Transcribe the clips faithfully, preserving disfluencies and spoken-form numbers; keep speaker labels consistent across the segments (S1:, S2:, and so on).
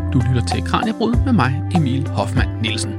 S1: Du lytter til Kraniebrud med mig, Emil Hoffmann Nielsen.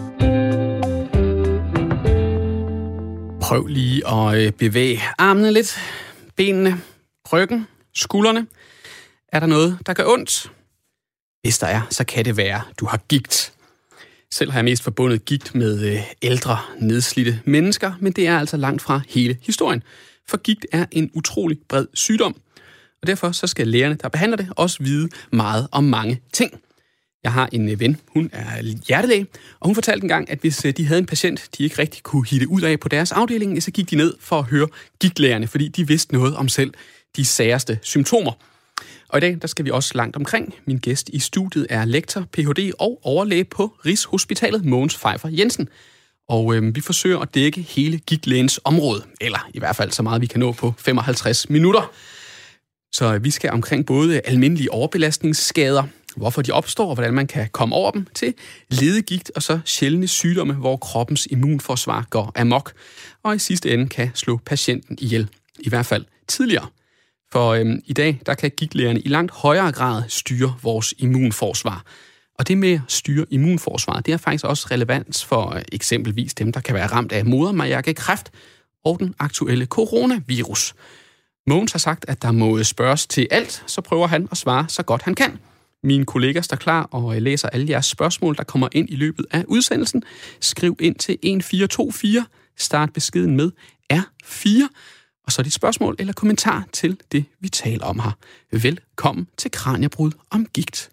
S1: Prøv lige at bevæge armene lidt, benene, ryggen, skuldrene. Er der noget, der gør ondt? Hvis der er, så kan det være, du har gigt. Selv har jeg mest forbundet gigt med ældre, nedslidte mennesker, men det er altså langt fra hele historien. For gigt er en utrolig bred sygdom, og derfor så skal lægerne, der behandler det, også vide meget om mange ting. Jeg har en ven, hun er hjertelæge, og hun fortalte engang, at hvis de havde en patient, de ikke rigtig kunne hitte ud af på deres afdeling, så gik de ned for at høre gigtlægerne, fordi de vidste noget om selv de særeste symptomer. Og i dag, der skal vi også langt omkring. Min gæst i studiet er lektor, P H D og overlæge på Rigshospitalet, Mogens Pfeiffer Jensen. Og øh, vi forsøger at dække hele gigtlægens område, eller i hvert fald så meget vi kan nå på femoghalvtreds minutter. Så vi skal omkring både almindelige overbelastningsskader, hvorfor de opstår, og hvordan man kan komme over dem, til ledegigt og så sjældne sygdomme, hvor kroppens immunforsvar går amok, og i sidste ende kan slå patienten ihjel. I hvert fald tidligere. For øhm, i dag, der kan gigtlægerne i langt højere grad styre vores immunforsvar. Og det med at styre immunforsvaret, det er faktisk også relevant for øh, eksempelvis dem, der kan være ramt af modermærkekræft og den aktuelle coronavirus. Mogens har sagt, at der må spørges til alt, så prøver han at svare så godt han kan. Mine kolleger står klar og læser alle jeres spørgsmål, der kommer ind i løbet af udsendelsen. Skriv ind til et fire to fire, start beskeden med R fire, og så dit spørgsmål eller kommentar til det, vi taler om her. Velkommen til Kraniebrud om gigt.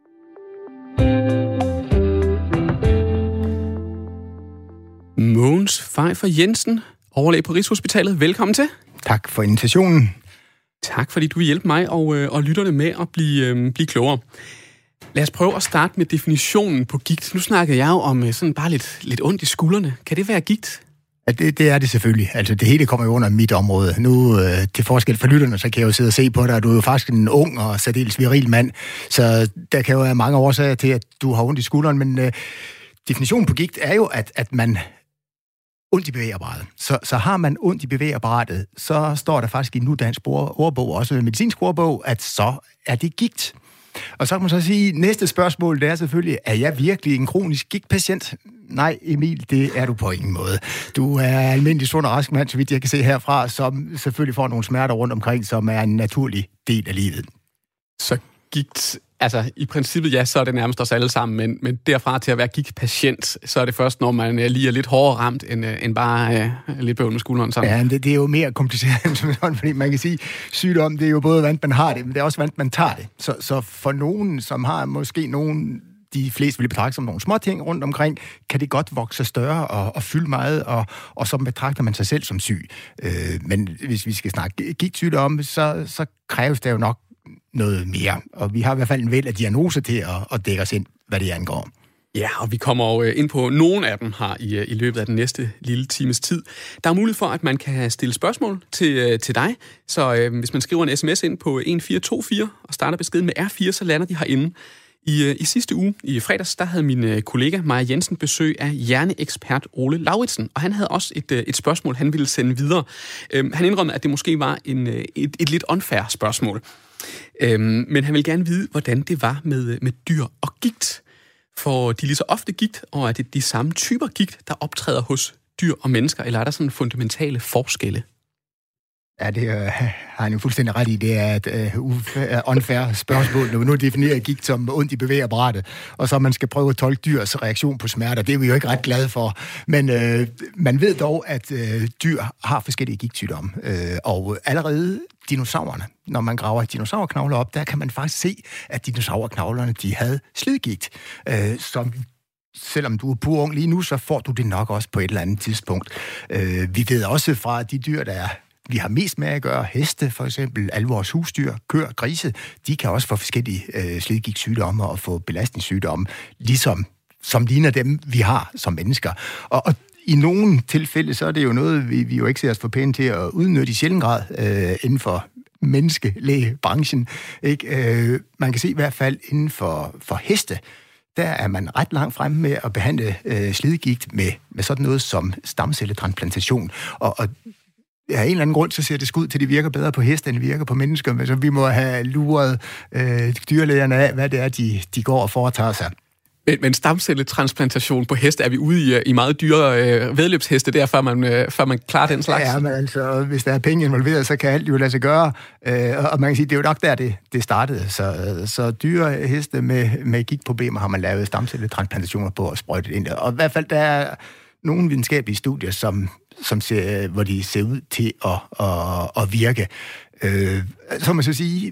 S1: Mogens Pfeiffer Jensen, overlæge på Rigshospitalet. Velkommen til.
S2: Tak for invitationen.
S1: Tak, fordi du vil hjælpe mig og, og lytterne med at blive, øh, blive klogere. Lad os prøve at starte med definitionen på gigt. Nu snakker jeg jo om sådan bare lidt, lidt ondt i skuldrene. Kan det være gigt?
S2: Ja, det, det er det selvfølgelig. Altså, det hele kommer jo under mit område. Nu, øh, til forskel for lytterne, så kan jeg jo sidde og se på dig. Du er jo faktisk en ung og særdeles viril mand. Så der kan jo være mange årsager til, at du har ondt i skulderen. Men øh, definitionen på gigt er jo, at, at man ondt i bevægeapparatet. Så, så har man ondt i bevægeapparatet, så står der faktisk i Nudansk ordbog, også en medicinsk ordbog, at så er det gigt. Og så kan man så sige, næste spørgsmål, det er selvfølgelig, er jeg virkelig en kronisk gigtpatient? Nej, Emil, det er du på ingen måde. Du er almindelig sund og rask mand, så vidt jeg kan se herfra, som selvfølgelig får nogle smerter rundt omkring, som er en naturlig del af livet.
S1: Så gigt, altså i princippet ja, så er det nærmest os alle sammen, men, men derfra til at være gigtpatient, så er det først, når man lige er lidt hårdere ramt, end, end bare øh, lidt bøvl med skulderen sammen.
S2: Ja, det, det er jo mere kompliceret end sådan, fordi man kan sige, sygdom, det er jo både, hvordan man har det, men det er også, hvordan man tager det. Så, så for nogen, som har måske nogen, de fleste vil betragte som nogle små ting rundt omkring, kan det godt vokse større og, og fylde meget, og, og så betragter man sig selv som syg. Øh, men hvis vi skal snakke gigtsygdomme, så, så kræves der jo nok noget mere. Og vi har i hvert fald en væld af diagnoser til at, at dække os ind, hvad det angår.
S1: Ja, og vi kommer jo ind på nogle af dem her i, i løbet af den næste lille times tid. Der er mulighed for, at man kan stille spørgsmål til, til dig. Så øh, hvis man skriver en sms ind på et fire to fire og starter beskeden med R fire, så lander de herinde. I, I sidste uge, i fredags, der havde min kollega Maja Jensen besøg af hjerneekspert Ole Lauritsen, og han havde også et, et spørgsmål, han ville sende videre. Øhm, han indrømmede, at det måske var en, et, et lidt unfair spørgsmål. Øhm, men han ville gerne vide, hvordan det var med, med dyr og gigt. For de er lige så ofte gigt, og er det de samme typer gigt, der optræder hos dyr og mennesker, eller er der sådan fundamentale forskelle?
S2: Ja, det øh, har han jo fuldstændig ret i. Det er et øh, unfair spørgsmål, når vi nu definerer gigt som ondt i bevægeapparatet, og så man skal prøve at tolke dyrs reaktion på smerter. Det er vi jo ikke ret glade for. Men øh, man ved dog, at øh, dyr har forskellige gigtsygdomme. Øh, og allerede dinosaurerne, når man graver dinosaurknogler op, der kan man faktisk se, at dinosaurknoglerne, de havde slidgigt, øh, som selvom du er pur ung lige nu, så får du det nok også på et eller andet tidspunkt. Øh, vi ved også fra de dyr, der er vi har mest med at gøre, heste for eksempel, alle vores husdyr, køer, grise, de kan også få forskellige øh, slidgigtsygdomme og få belastningssygdomme, ligesom som ligner dem, vi har som mennesker. Og, og i nogle tilfælde, så er det jo noget, vi, vi jo ikke ser os for pæne til at udnytte i sjælden grad øh, inden for menneskelægebranchen. Ikke? Øh, man kan se i hvert fald inden for, for heste, der er man ret langt fremme med at behandle øh, slidgigt med, med sådan noget som stamcelletransplantation. Og, og Ja, en eller anden grund, så ser det skud til, at de virker bedre på heste, end de virker på mennesker. Men så vi må have luret øh, dyrlægerne af, hvad det er, de, de går og foretager sig.
S1: Men, men stamcelletransplantation på heste, er vi ude i, i meget dyre øh, vedløbsheste der, før man, øh, før man klarer den slags?
S2: Ja, men altså, hvis der er penge involveret, så kan alt jo lade sig gøre. Øh, og man kan sige, det er jo nok der, det, det startede. Så, så dyre heste med, med gigtproblemer har man lavet stamcelletransplantationer på og sprøjtet ind. Og i hvert fald, der er nogle videnskabelige studier, som, som ser, hvor de ser ud til at, at, at virke. Øh, så man så sige...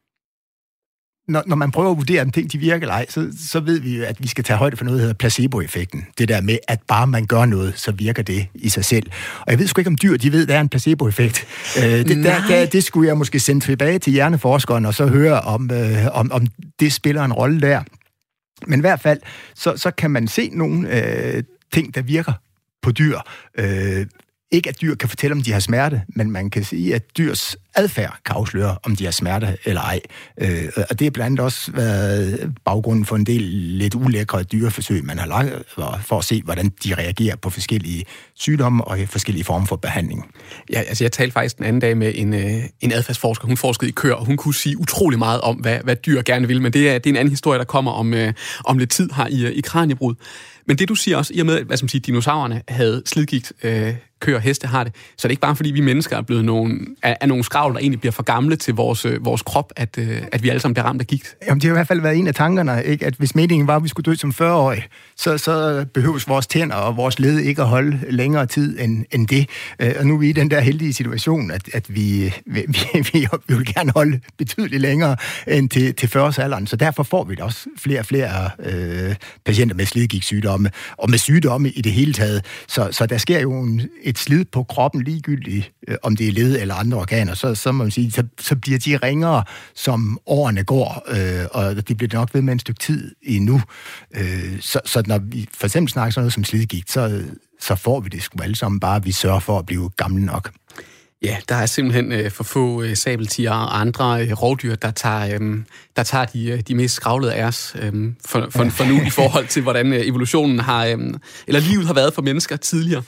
S2: Når, når man prøver at vurdere, om ting de virker eller ej, så, så ved vi jo, at vi skal tage højde for noget, der hedder placeboeffekten. Det der med, at bare man gør noget, så virker det i sig selv. Og jeg ved sgu ikke, om dyr de ved, at der er en placeboeffekt. Øh, det, der, der, det skulle jeg måske sende tilbage til hjerneforskeren, og så høre, om, øh, om, om det spiller en rolle der. Men i hvert fald, så, så kan man se nogle øh, ting, der virker på dyr. Øh, Ikke at dyr kan fortælle, om de har smerte, men man kan sige, at dyrs adfærd kan afsløre, om de har smerte eller ej. Øh, og det er blandt andet også været baggrunden for en del lidt ulækre dyreforsøg, man har lavet for at se, hvordan de reagerer på forskellige sygdomme og forskellige former for behandling.
S1: Ja, altså jeg talte faktisk den anden dag med en, en adfærdsforsker. Hun forskede i køer, og hun kunne sige utrolig meget om, hvad, hvad dyr gerne vil, men det er, det er en anden historie, der kommer om, om lidt tid her i, i Kraniebrud. Men det, du siger også, i og med, at hvad som siger, dinosaurerne havde slidgigt, øh, køer og heste har det, så er det ikke bare, fordi vi mennesker er blevet nogle, er, er nogle skravl, der egentlig bliver for gamle til vores, øh, vores krop, at, øh, at vi alle sammen bliver ramt af gigt.
S2: Jamen, det har i hvert fald været en af tankerne, ikke? At hvis meningen var, at vi skulle dø som fyrre-årige, så, så behøves vores tænder og vores led ikke at holde længere tid end, end det. Øh, og nu er vi i den der heldige situation, at, at vi, vi, vi, vi vil gerne holde betydeligt længere end til, til fyrre-årsalderen, så derfor får vi da også flere og flere øh, patienter med slidgigtsygdomme, og med sygdomme i det hele taget. Så, så der sker jo en, et slid på kroppen ligegyldigt, øh, om det er led eller andre organer, så, så må man sige, så, så bliver de ringere, som årene går, øh, og de bliver nok ved med en stykke tid endnu. Øh, så, så når vi for eksempel snakker sådan noget som slidgigt, så, så får vi det sgu alle sammen bare, at vi sørger for at blive gamle nok.
S1: Ja, der er simpelthen øh, for få øh, sabeltiger og andre øh, rovdyr, der tager, øh, der tager de, øh, de mest skravlede af os øh, for, for, for nu i forhold til, hvordan øh, evolutionen har, øh, eller livet har været for mennesker tidligere.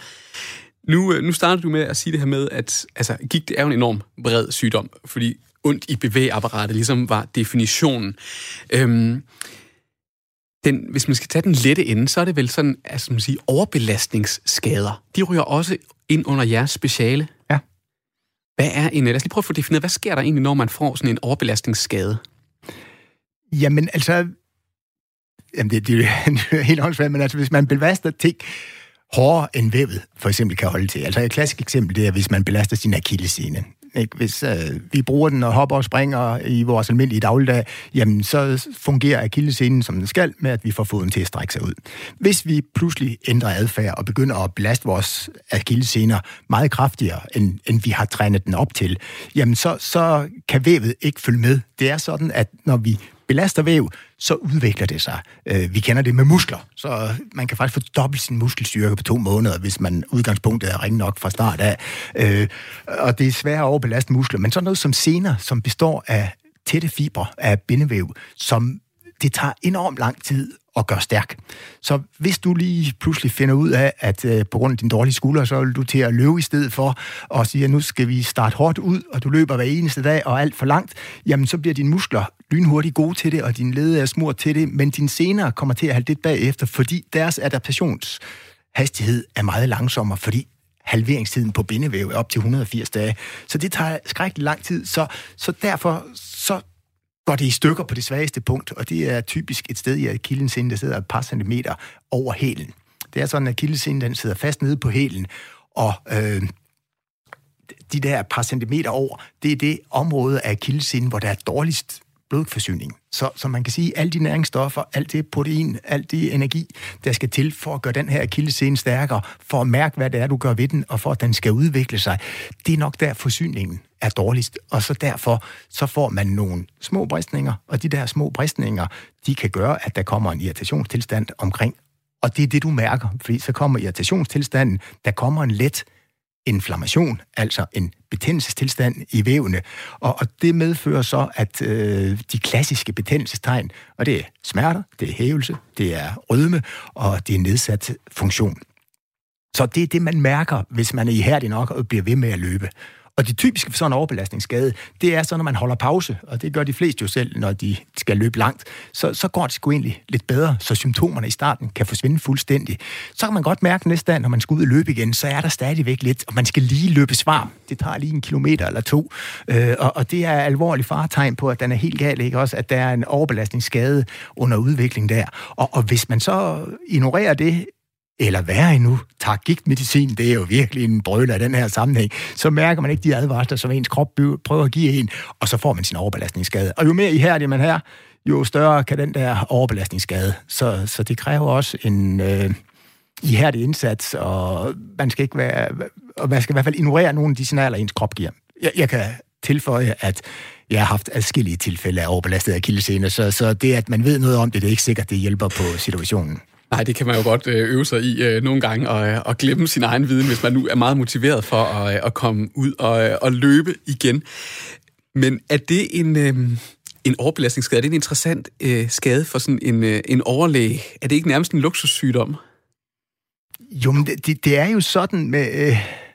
S1: Nu, øh, nu starter du med at sige det her med, at altså, gigt er jo en enorm bred sygdom, fordi ondt i bevægeapparatet ligesom var definitionen. Øhm, den, hvis man skal tage den lette ende, så er det vel sådan, altså, man siger, overbelastningsskader. De ryger også ind under jeres speciale.
S2: Ja.
S1: Hvad er en, lad os lige prøve at få defineret, hvad sker der egentlig, når man får sådan en overbelastningsskade?
S2: Jamen, altså, jamen det, det er jo helt åndssvagt, men altså, hvis man belaster ting hårdere end vævet, for eksempel, kan holde til. Altså et klassisk eksempel, det er, hvis man belaster sin akillessene. Hvis øh, vi bruger den og hopper og springer i vores almindelige dagligdag, jamen så fungerer akillessenen, som den skal, med at vi får foden til at strække sig ud. Hvis vi pludselig ændrer adfærd og begynder at belaste vores akillessener meget kraftigere, end, end vi har trænet den op til, jamen så, så kan vævet ikke følge med. Det er sådan, at når vi belaster væv, så udvikler det sig. Øh, vi kender det med muskler, så man kan faktisk få dobbelt sin muskelstyrke på to måneder, hvis man udgangspunktet er ringe nok fra start af. Øh, og det er svært at overbelaste muskler, men sådan noget som sener, som består af tætte fibre af bindevæv, som det tager enormt lang tid at gøre stærk. Så hvis du lige pludselig finder ud af, at øh, på grund af din dårlige skulder, så vil du til at løbe i stedet for, og sige, at nu skal vi starte hårdt ud, og du løber hver eneste dag, og alt for langt, jamen så bliver dine muskler lynhurtigt gode til det, og din led er smurt til det, men dine sener kommer til at have lidt bagefter, fordi deres adaptationshastighed er meget langsommere, fordi halveringstiden på bindevæv er op til et hundrede og firs dage. Så det tager skrækkeligt lang tid, så, så derfor så går det i stykker på det svageste punkt, og det er typisk et sted i akillessenen, der sidder et par centimeter over hælen. Det er sådan, at akillessenen, den sidder fast nede på hælen, og øh, de der par centimeter over, det er det område af akillessenen, hvor der er dårligst blodforsyning. Så, så man kan sige, at alle de næringsstoffer, alt det protein, alt det energi, der skal til for at gøre den her akillessene stærkere, for at mærke, hvad det er, du gør ved den, og for at den skal udvikle sig, det er nok der forsyningen er dårligst. Og så derfor, så får man nogle små bristninger, og de der små bristninger, de kan gøre, at der kommer en irritationstilstand omkring. Og det er det, du mærker, fordi så kommer irritationstilstanden, der kommer en let inflammation, altså en betændelsestilstand i vævene, og, og det medfører så, at øh, de klassiske betændelsestegn, og det er smerter, det er hævelse, det er rødme, og det er nedsat funktion. Så det er det, man mærker, hvis man er ihærdig nok og bliver ved med at løbe. Og det typiske for sådan en overbelastningsskade, det er så, når man holder pause, og det gør de fleste jo selv, når de skal løbe langt, så, så går det sgu egentlig lidt bedre, så symptomerne i starten kan forsvinde fuldstændig. Så kan man godt mærke næste dag, når man skal ud og løbe igen, så er der stadigvæk lidt, og man skal lige løbe varm. Det tager lige en kilometer eller to, øh, og, og det er alvorligt faretegn på, at den er helt gal, ikke også, at der er en overbelastningsskade under udvikling der. Og, og hvis man så ignorerer det, eller værre endnu, tager gigtmedicin, det er jo virkelig en brøler af den her sammenhæng, så mærker man ikke de advarsler, som ens krop prøver at give en, og så får man sin overbelastningsskade. Og jo mere ihærdig man er, jo større kan den der overbelastningsskade. Så, så det kræver også en øh, ihærdig indsats, og man skal ikke være, og man skal i hvert fald ignorere nogle af de signaler, ens krop giver. Jeg, jeg kan tilføje, at jeg har haft adskillige tilfælde af overbelastet akillessener, så, så det, at man ved noget om det, det er ikke sikkert, det hjælper på situationen.
S1: Nej, det kan man jo godt øve sig i øh, nogle gange, og, og glemme sin egen viden, hvis man nu er meget motiveret for at, at komme ud og, og løbe igen. Men er det en, øh, en overbelastningsskade? Er det en interessant øh, skade for sådan en, øh, en overlæge? Er det ikke nærmest en luksussygdom?
S2: Jo, men det, det, det er jo sådan med... Øh,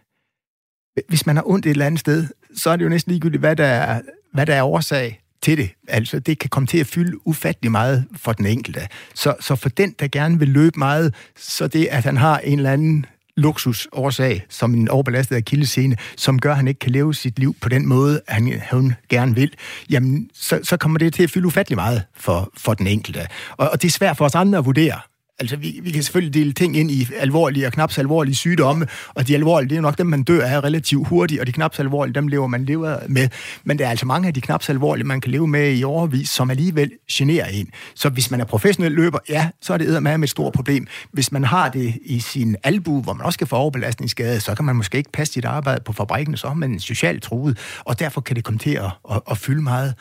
S2: hvis man har ondt et eller andet sted, så er det jo næsten ligegyldigt, hvad der er, hvad der er årsag til det. Altså, det kan komme til at fylde ufattelig meget for den enkelte. Så, så for den, der gerne vil løbe meget, så det, at han har en eller anden luksusårsag, som en overbelastet akillessene, som gør, at han ikke kan leve sit liv på den måde, han, han gerne vil, jamen, så, så kommer det til at fylde ufattelig meget for, for den enkelte. Og, og det er svært for os andre at vurdere. Altså, vi, vi kan selvfølgelig dele ting ind i alvorlige og knap så alvorlige sygdomme, og de alvorlige, det er jo nok dem, man dør af relativt hurtigt, og de knap så alvorlige, dem lever man lever med. Men der er altså mange af de knap så alvorlige, man kan leve med i årevis, som alligevel generer en. Så hvis man er professionel løber, ja, så er det eddermame et stort problem. Hvis man har det i sin albu, hvor man også skal få overbelastningsskade, så kan man måske ikke passe sit arbejde på fabrikken, så er man socialt truet, og derfor kan det komme til at, at, at fylde meget.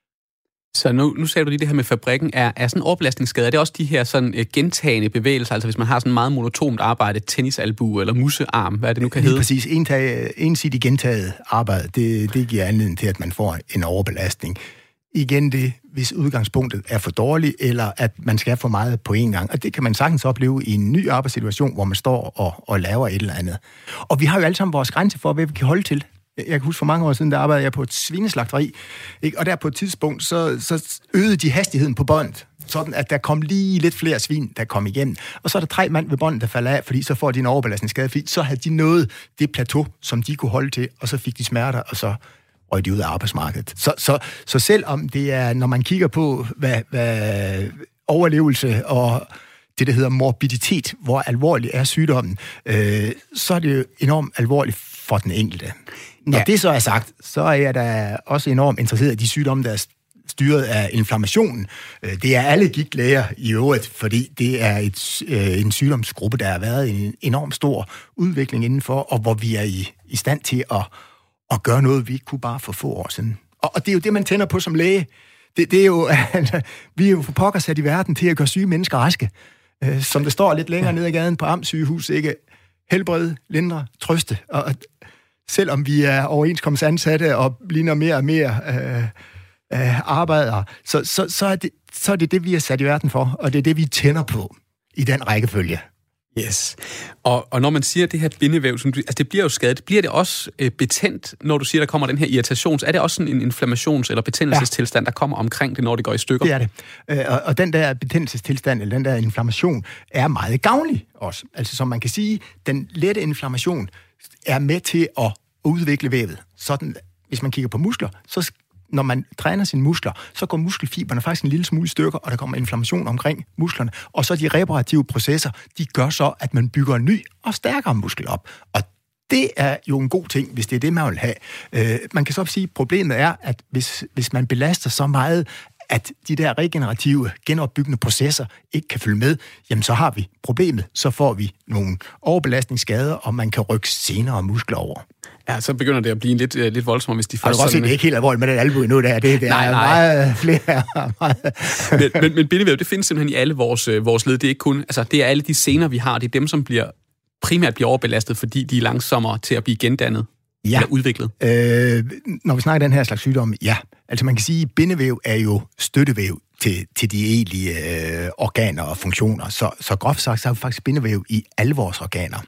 S1: Så nu, nu sagde du lige det her med fabrikken. Er, er sådan en overbelastningsskade, er det også de her sådan uh, gentagende bevægelser, altså hvis man har sådan meget monotont arbejde, tennisalbue eller musearm, hvad er det nu kan
S2: lige
S1: hedde?
S2: Præcis. Ensidigt gentaget arbejde, det, det giver anledning til, at man får en overbelastning. Igen det, hvis udgangspunktet er for dårligt, eller at man skal have for meget på en gang. Og det kan man sagtens opleve i en ny arbejdssituation, hvor man står og, og laver et eller andet. Og vi har jo alle sammen vores grænse for, hvad vi kan holde til. Jeg kan huske for mange år siden, der arbejdede jeg på et svineslagteri, ikke? Og der på et tidspunkt, så, så øgede de hastigheden på båndet, sådan at der kom lige lidt flere svin, der kom igennem. Og så er der tre mand ved båndet, der falder af, fordi så får de en overbelastningsskade, fordi så havde de nået det plateau, som de kunne holde til, og så fik de smerter, og så røg de ud af arbejdsmarkedet. Så, så, så selvom det er, når man kigger på, hvad, hvad overlevelse og det, der hedder morbiditet, hvor alvorlig er sygdommen, øh, så er det jo enormt alvorligt for den enkelte. Når ja. det så er sagt, så er jeg da også enormt interesseret i de sygdomme, der er styret af inflammationen. Det er alle gigtlæger i øvrigt, fordi det er et, en sygdomsgruppe, der har været en enormt stor udvikling indenfor, og hvor vi er i, i stand til at, at gøre noget, vi ikke kunne bare for få år siden. Og, og det er jo det, man tænder på som læge. Det, det er jo, altså, vi er jo for pokker sat i verden til at gøre syge mennesker raske. Som der står lidt længere nede ad gaden på Am sygehus, ikke? Helbrede, lindre, trøste. Og selvom vi er overenskomstansatte og ligner mere og mere øh, øh, arbejdere, så, så, så, er det, så er det det, vi er sat i verden for, og det er det, vi tænder på i den rækkefølge.
S1: Yes. Og, og når man siger det her bindevæv, som, altså det bliver jo skadet, bliver det også øh, betændt, når du siger, der kommer den her irritation? Er det også sådan en inflammations- eller betændelsestilstand, der kommer omkring det, når det går i stykker?
S2: Det er det. Øh, og, og den der betændelsestilstand, eller den der inflammation, er meget gavnlig også. Altså som man kan sige, den lette inflammation er med til at udvikle vævet. Sådan, hvis man kigger på muskler, så når man træner sine muskler, så går muskelfiberne faktisk en lille smule i stykker, og der kommer inflammation omkring musklerne. Og så de reparative processer, de gør så, at man bygger en ny og stærkere muskel op. Og det er jo en god ting, hvis det er det, man vil have. Øh, man kan så sige, at problemet er, at hvis, hvis man belaster så meget, at de der regenerative, genopbyggende processer ikke kan følge med, jamen så har vi problemet. Så får vi nogle overbelastningsskader, og man kan rykke senere muskler over.
S1: Ja, så begynder det at blive lidt, uh, lidt voldsomt, hvis de først...
S2: Altså, sådan... det er ikke helt alvorligt med den albu endnu, der. Det, det
S1: nej,
S2: er
S1: nej.
S2: meget flere. Meget...
S1: men, men, men bindevæv, det findes simpelthen i alle vores, vores led. Det er ikke kun... Altså, det er alle de sener, vi har. Det er dem, som bliver primært bliver overbelastet, fordi de er langsommere til at blive gendannet. Ja. Eller udviklet.
S2: Øh, når vi snakker den her slags sygdomme, ja. Altså, man kan sige, at bindevæv er jo støttevæv til, til de egentlige øh, organer og funktioner. Så, så groft sagt, så er faktisk bindevæv i alle vores organer.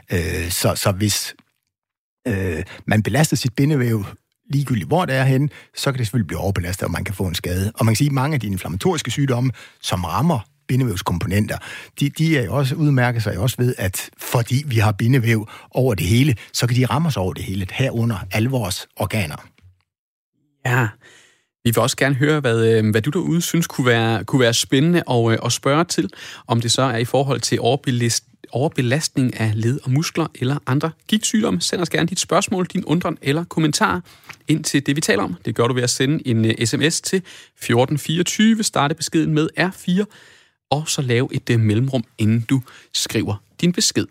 S2: Øh, så, så hvis øh, man belaster sit bindevæv ligegyldigt hvor det er henne, så kan det selvfølgelig blive overbelastet, og man kan få en skade. Og man kan sige, at mange af de inflammatoriske sygdomme, som rammer bindevævskomponenter, de, de er jo også udmærket sig også ved, at fordi vi har bindevæv over det hele, så kan de ramme os over det hele, herunder alle vores organer.
S1: Ja, vi vil også gerne høre, hvad, hvad du derude synes kunne være, kunne være spændende og, og spørge til, om det så er i forhold til overbelast, overbelastning af led og muskler eller andre gigtsygdomme. Send os gerne dit spørgsmål, din undren eller kommentar ind til det, vi taler om. Det gør du ved at sende en sms til fjorten fireogtyve, starte beskeden med R fire, og så lave et uh, mellemrum, inden du skriver din besked.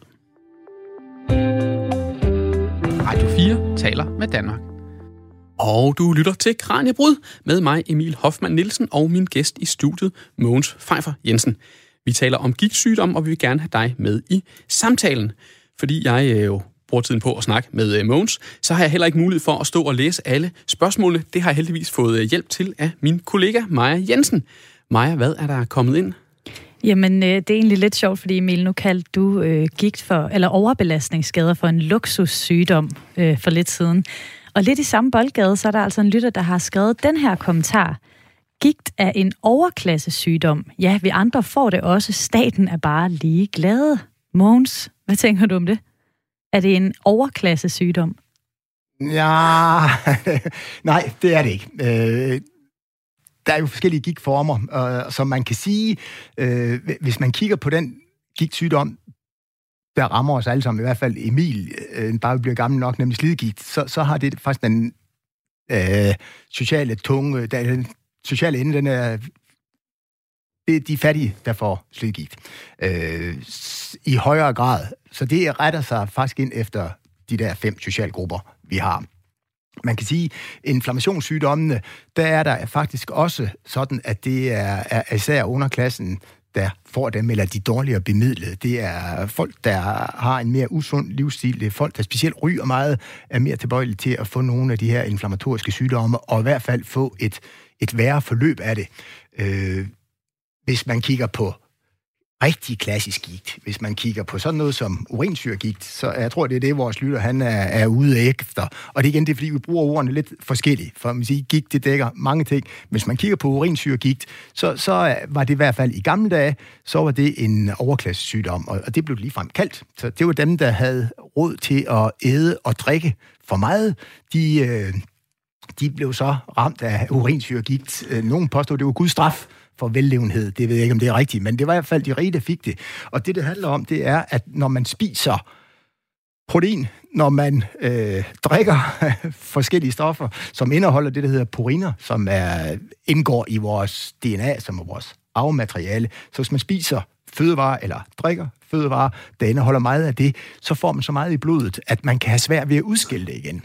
S1: Radio fire taler med Danmark. Og du lytter til Kraniebrud med mig, Emil Hoffmann Nielsen, og min gæst i studiet, Mogens Pfeiffer Jensen. Vi taler om gigtsygdom, og vi vil gerne have dig med i samtalen. Fordi jeg jo bruger tiden på at snakke med Mogens, så har jeg heller ikke mulighed for at stå og læse alle spørgsmålene. Det har jeg heldigvis fået hjælp til af min kollega Maja Jensen. Maja, hvad er der kommet ind?
S3: Jamen, det er egentlig lidt sjovt, fordi Emil, nu kaldte du øh, gigt for, eller overbelastningsskader for en luksussygdom øh, for lidt siden. Og lidt i samme boldgade, så er der altså en lytter, der har skrevet den her kommentar. Gigt er en overklassesygdom. Ja, vi andre får det også. Staten er bare lige glade. Mogens, hvad tænker du om det? Er det en overklassesygdom?
S2: Ja, nej, det er det ikke. Øh, der er jo forskellige gigtformer, øh, som man kan sige, øh, hvis man kigger på den gigtsygdom, der rammer os alle sammen, i hvert fald Emil, øh, bare bliver gammel nok, nemlig slidgigt, så, så har det faktisk den øh, sociale tunge, der, den sociale ende, den er, det er de fattige, der får slidgigt. Øh, I højere grad. Så det retter sig faktisk ind efter de der fem socialgrupper, vi har. Man kan sige, inflammationssygdommene, der er der faktisk også sådan, at det er, er især underklassen, der får dem, eller de dårligere bemidlede. Det er folk, der har en mere usund livsstil. Det er folk, der specielt ryger meget, er mere tilbøjelige til at få nogle af de her inflammatoriske sygdomme, og i hvert fald få et, et værre forløb af det. Øh, hvis man kigger på rigtig klassisk gigt, hvis man kigger på sådan noget som urinsyregigt, så jeg tror, det er det, vores lytter han er, er ude efter. Og det er igen det, fordi vi bruger ordene lidt forskelligt. For man siger, gigt, det dækker mange ting. Hvis man kigger på urinsyregigt, så, så var det i hvert fald i gamle dage, så var det en overklassesygdom, og det blev ligefrem kaldt. Så det var dem, der havde råd til at æde og drikke for meget. De, øh, de blev så ramt af urinsyregigt. Nogle påstod, det var Guds straf for vellevenhed. Det ved jeg ikke, om det er rigtigt, men det var i hvert fald de rige, der fik det. Og det, det handler om, det er, at når man spiser protein, når man øh, drikker forskellige stoffer, som indeholder det, der hedder puriner, som er, indgår i vores D N A, som er vores arvemateriale. Så hvis man spiser fødevarer eller drikker fødevarer, der indeholder meget af det, så får man så meget i blodet, at man kan have svært ved at udskille det igen.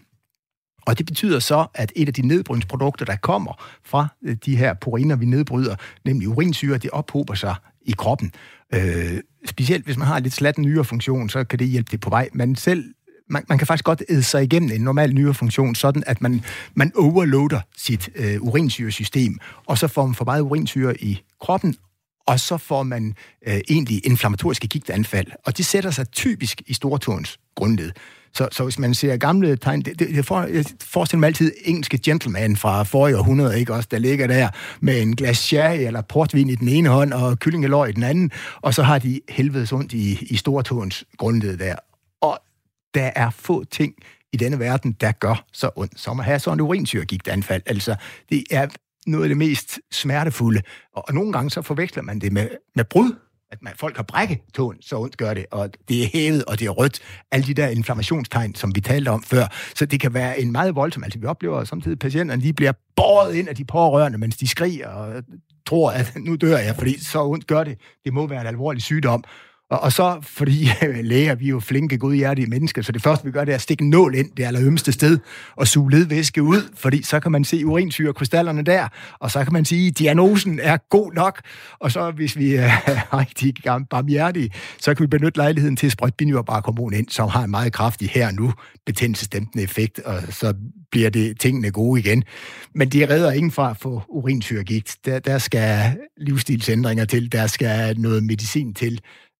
S2: Og det betyder så, at et af de nedbrydningsprodukter, der kommer fra de her puriner, vi nedbryder, nemlig urinsyre, det ophober sig i kroppen. Øh, specielt hvis man har lidt slat nyrefunktion, så kan det hjælpe det på vej. Men selv, man, man kan faktisk godt æde sig igennem en normal nyrefunktion, sådan at man, man overloader sit øh, urinsyresystem, og så får man for meget urinsyre i kroppen, og så får man øh, egentlig inflammatoriske gigtanfald. Og det sætter sig typisk i stortåens grundled. Så, så hvis man ser gamle tegn, det, det, det for, jeg forestiller mig altid engelske gentleman fra forrige århundrede, ikke også, der ligger der med en glas sherry eller portvin i den ene hånd og kyllingelår i den anden, og så har de helvedes ondt i, i stortåens grundled der. Og der er få ting i denne verden, der gør så ondt, som at have sådan en urinsyregigtanfald. Altså, det er noget af det mest smertefulde, og, og nogle gange så forveksler man det med, med brud, at man, folk har brækket tåen, så ondt gør det, og det er hævet, og det er rødt. Alle de der inflammationstegn, som vi talte om før. Så det kan være en meget voldsom, altså vi oplever samtidig, at patienterne de bliver båret ind af de pårørende, mens de skriger og tror, at nu dør jeg, fordi så ondt gør det. Det må være en alvorlig sygdom. Og, og så, fordi læger, vi er jo flinke, godhjertige mennesker, så det første, vi gør, det er at stikke en nål ind det allerømmeste sted og suge ledvæske ud, fordi så kan man se urinsyrekrystallerne der, og så kan man sige, at diagnosen er god nok. Og så, hvis vi er rigtig barmhjertige, så kan vi benytte lejligheden til at sprøjte binyrbarkhormon ind, som har en meget kraftig her nu betændelsesdæmpende effekt, og så bliver det tingene gode igen. Men det redder ingen fra at få urinsyregigt. Der, der skal livsstilsændringer til, der skal noget medicin til.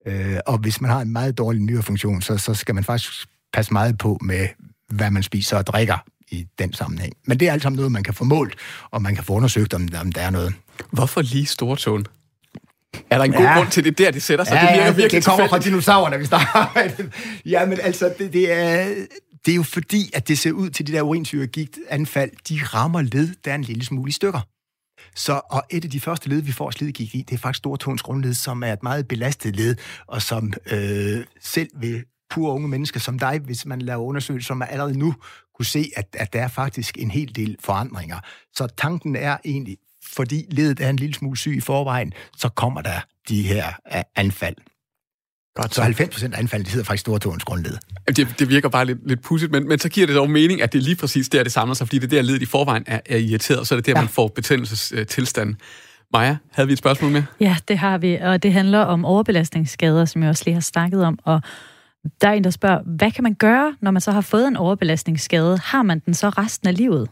S2: Øh, og hvis man har en meget dårlig nyrefunktion, så, så skal man faktisk passe meget på med, hvad man spiser og drikker i den sammenhæng. Men det er alt sammen noget, man kan få målt, og man kan få undersøgt, om, om der er noget.
S1: Hvorfor lige stortåen? Er der en god ja. grund til det der, de sætter sig?
S2: Ja,
S1: det virker
S2: ja,
S1: virkelig
S2: det kommer fra dinosaurerne, hvis der er. Ja, men altså, det, det, er, det er jo fordi, at det ser ud til de der urinsyregigtanfald, de rammer led, der er en lille smule i stykker. Så, og et af de første led, vi får slidgigt i, det er faktisk stortåens grundled, som er et meget belastet led, og som øh, selv ved pure unge mennesker som dig, hvis man laver undersøgelser, som man allerede nu kunne se, at, at der er faktisk en hel del forandringer. Så tanken er egentlig, fordi ledet er en lille smule syg i forvejen, så kommer der de her anfald. Godt. Så halvfems procent af anfaldet, det hedder faktisk stortåens grundled.
S1: Det, det virker bare lidt, lidt pudsigt, men, men så giver det dog mening, at det er lige præcis der, det samler sig, fordi det der ledet i forvejen er, er irriteret, så er det der, ja. man får betændelsestilstand. Maja, havde vi et spørgsmål med?
S3: Ja, det har vi, og det handler om overbelastningsskader, som jeg også lige har snakket om, og der er en, der spørger, hvad kan man gøre, når man så har fået en overbelastningsskade? Har man den så resten af livet?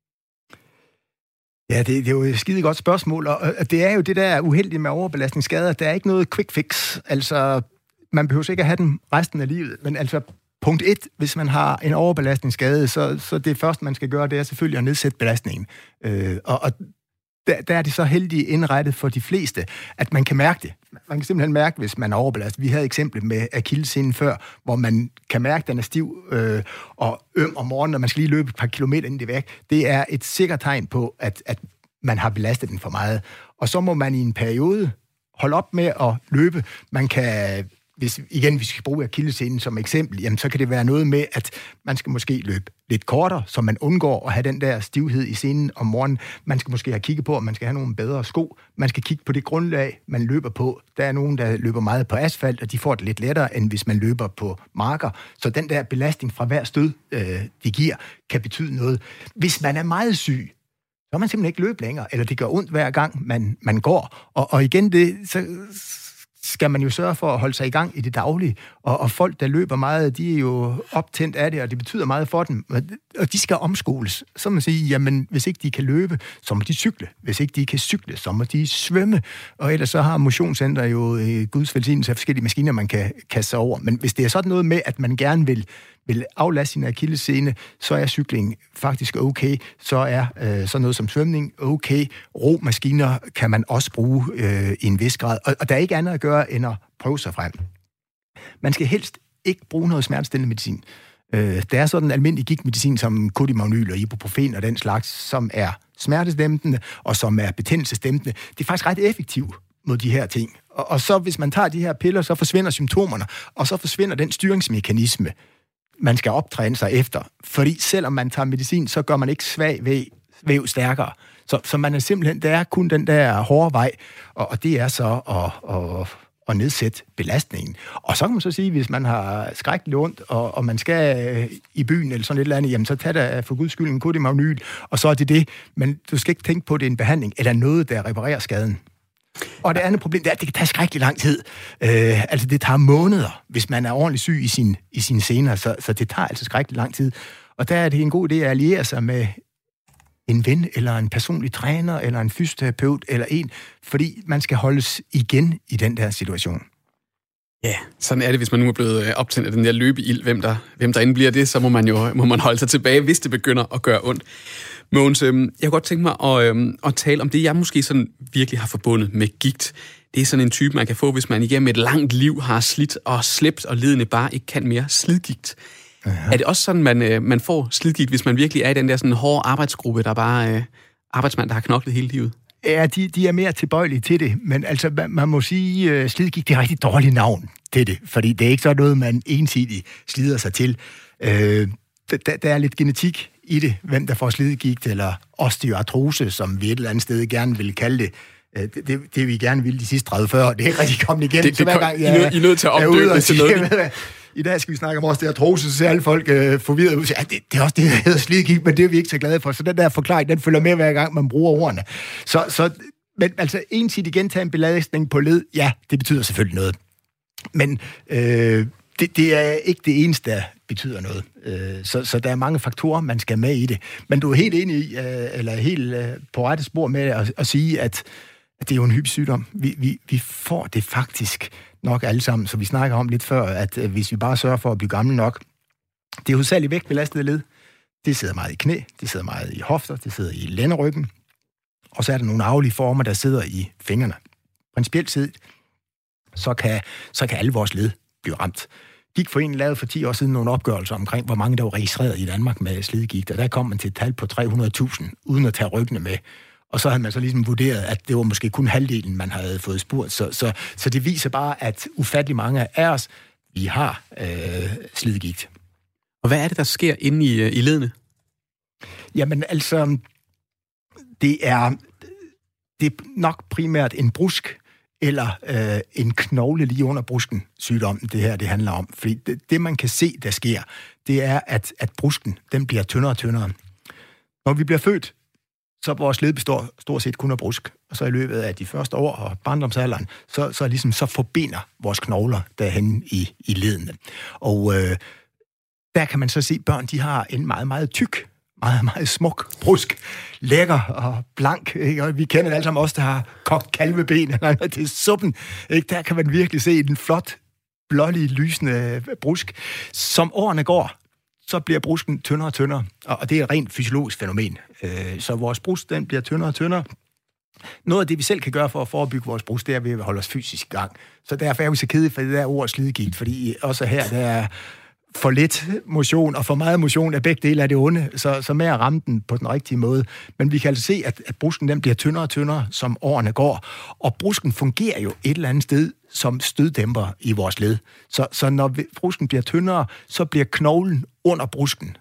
S2: Ja, det, det er jo et skide godt spørgsmål, og det er jo det der uheldige med overbelastningsskader. Der er ikke noget quick fix. Altså, man behøver ikke at have den resten af livet, men altså, punkt et, hvis man har en overbelastningsskade, så, så det første, man skal gøre, det er selvfølgelig at nedsætte belastningen. Øh, og og der, der er det så heldigt indrettet for de fleste, at man kan mærke det. Man kan simpelthen mærke, hvis man er overbelastet. Vi havde et eksempel med akillessenen før, hvor man kan mærke, at den er stiv øh, og øm om morgenen, og man skal lige løbe et par kilometer, inden det er væk. Det er et sikkert tegn på, at, at man har belastet den for meget. Og så må man i en periode holde op med at løbe. Man kan, hvis, igen, hvis vi skal bruge akillessenen som eksempel, jamen, så kan det være noget med, at man skal måske løbe lidt kortere, så man undgår at have den der stivhed i senen om morgenen. Man skal måske have kigget på, at man skal have nogle bedre sko. Man skal kigge på det grundlag, man løber på. Der er nogen, der løber meget på asfalt, og de får det lidt lettere, end hvis man løber på marker. Så den der belastning fra hver stød, øh, de giver, kan betyde noget. Hvis man er meget syg, så kan man simpelthen ikke løbe længere, eller det gør ondt hver gang, man, man går. Og, og igen, det, så skal man jo sørge for at holde sig i gang i det daglige. Og, og folk, der løber meget, de er jo optændt af det, og det betyder meget for dem. Og de skal omskoles. Så må man sige, jamen, hvis ikke de kan løbe, så må de cykle. Hvis ikke de kan cykle, så må de svømme. Og ellers så har motionscenter jo eh, Guds velsignelse af forskellige maskiner, man kan kaste sig over. Men hvis det er sådan noget med, at man gerne vil vil aflaste sin akillessene, så er cykling faktisk okay. Så er øh, sådan noget som svømning okay. Romaskiner kan man også bruge øh, i en vis grad. Og, og der er ikke andet at gøre, end at prøve sig frem. Man skal helst ikke bruge noget smertestillende medicin. Øh, der er sådan almindelig gigtmedicin som Kodimagnyl og ibuprofen og den slags, som er smertedæmpende og som er betændelsesdæmpende. Det er faktisk ret effektivt mod de her ting. Og, og så hvis man tager de her piller, så forsvinder symptomerne, og så forsvinder den styringsmekanisme, man skal optræne sig efter. Fordi selvom man tager medicin, så gør man ikke svag væv, væv stærkere. Så, så man er simpelthen, der er kun den der hårde vej, og, og det er så at, at, at nedsætte belastningen. Og så kan man så sige, hvis man har skrækkeligt ondt, og, og man skal i byen eller sådan et eller andet, jamen så tag da for guds skyld en Kodimagnyl, og så er det det. Men du skal ikke tænke på, at det er en behandling, eller noget, der reparerer skaden. Og det andet problem, det er, at det kan tage skrækkelig lang tid. Øh, altså, det tager måneder, hvis man er ordentligt syg i sin, i sine sener, så, så det tager altså skrækkelig lang tid. Og der er det en god idé at alliere sig med en ven, eller en personlig træner, eller en fysioterapeut, eller en, fordi man skal holdes igen i den der situation.
S1: Ja, sådan er det, hvis man nu er blevet optændt af den der løbeild. Hvem der, hvem der end bliver det, så må man jo må man holde sig tilbage, hvis det begynder at gøre ondt. Mogens, øh, jeg kunne godt tænke mig at, øh, at tale om det, jeg måske sådan virkelig har forbundet med gigt. Det er sådan en type, man kan få, hvis man igennem et langt liv har slidt og slæbt, og lidende bare ikke kan mere. Slidgigt. Aha. Er det også sådan, man, øh, man får slidgigt, hvis man virkelig er i den der sådan hårde arbejdsgruppe, der bare øh, arbejdsmand, der har knoklet hele livet?
S2: Ja, de, de er mere tilbøjelige til det, men altså, man, man må sige, uh, slidgigt, det er et rigtig dårligt navn til det, fordi det er ikke så noget, man ensidigt slider sig til. Uh, der, der er lidt genetik i det, hvem der får slidgigt, eller osteoartrose, som vi et eller andet sted gerne vil kalde det. Det, det, det vi gerne ville de sidste tredive fyrre år, det er ikke rigtig kommet igen.
S1: Det,
S2: så hver
S1: kom,
S2: gang,
S1: I, nød, I nødt til at opdøbe det til noget.
S2: I dag skal vi snakke om osteoartrose, så ser alle folk øh, forvirret ud. Ja, det, det er også det, der hedder slidgigt, men det er vi ikke så glade for. Så den der forklaring, den følger med hver gang, man bruger ordene. Så, så, men altså, ensidigt gentage en belastning på led, ja, det betyder selvfølgelig noget. Men øh, det, det er ikke det eneste, der betyder noget. Øh, så, så der er mange faktorer, man skal med i det. Men du er helt enig i, øh, eller helt øh, på rette spor med at, at sige, at Det er jo en hyppig sygdom. Vi, vi, vi får det faktisk nok alle sammen, så vi snakker om lidt før, at øh, hvis vi bare sørger for at blive gamle nok, det er hovedsageligt vægtbelastede led. Det sidder meget i knæ, det sidder meget i hofter, det sidder i lænderyggen, og så er der nogle arvelige former, der sidder i fingrene. Principielt set, så kan, så kan alle vores led blive ramt. Gigtforeningen lavede for ti år siden nogle opgørelser omkring, hvor mange der var registreret i Danmark med slidgigt, og der kom man til et tal på tre hundrede tusind, uden at tage ryggene med. Og så havde man så ligesom vurderet, at det var måske kun halvdelen, man havde fået spurgt. Så, så, så det viser bare, at ufattelig mange af os, vi har øh, slidgigt.
S1: Og hvad er det, der sker inde i, i ledene?
S2: Jamen altså, det er, det er nok primært en brusk, eller øh, en knogle lige under brusken sygdommen, det her det handler om. Fordi det, det, man kan se, der sker, det er, at, at brusken, den bliver tyndere og tyndere. Når vi bliver født, så vores led består stort set kun af brusk. Og så i løbet af de første år og barndomsalderen, så, så, ligesom, så forbinder vores knogler derhen i, i ledene. Og øh, der kan man så se, at børn de har en meget, meget tyk, meget, meget smuk brusk. Lækker og blank. Ikke? Og vi kender det alle sammen også, der har kogt kalveben eller til suppen. Ikke? Der kan man virkelig se en flot, blålig, lysende brusk. Som årene går, så bliver brusken tyndere og tyndere. Og det er et rent fysiologisk fænomen. Så vores brusk, den bliver tyndere og tyndere. Noget af det, vi selv kan gøre for at forebygge vores brusk, det er ved at holde os fysisk i gang. Så derfor er vi så kedelige for det der ord slidgigt, fordi også her, der er for lidt motion og for meget motion af begge dele af det onde, så, så med at ramme den på den rigtige måde. Men vi kan altså se, at, at brusken den bliver tyndere og tyndere, som årene går. Og brusken fungerer jo et eller andet sted som støddæmper i vores led. Så, så når vi, brusken bliver tyndere, så bliver knoglen under brusken,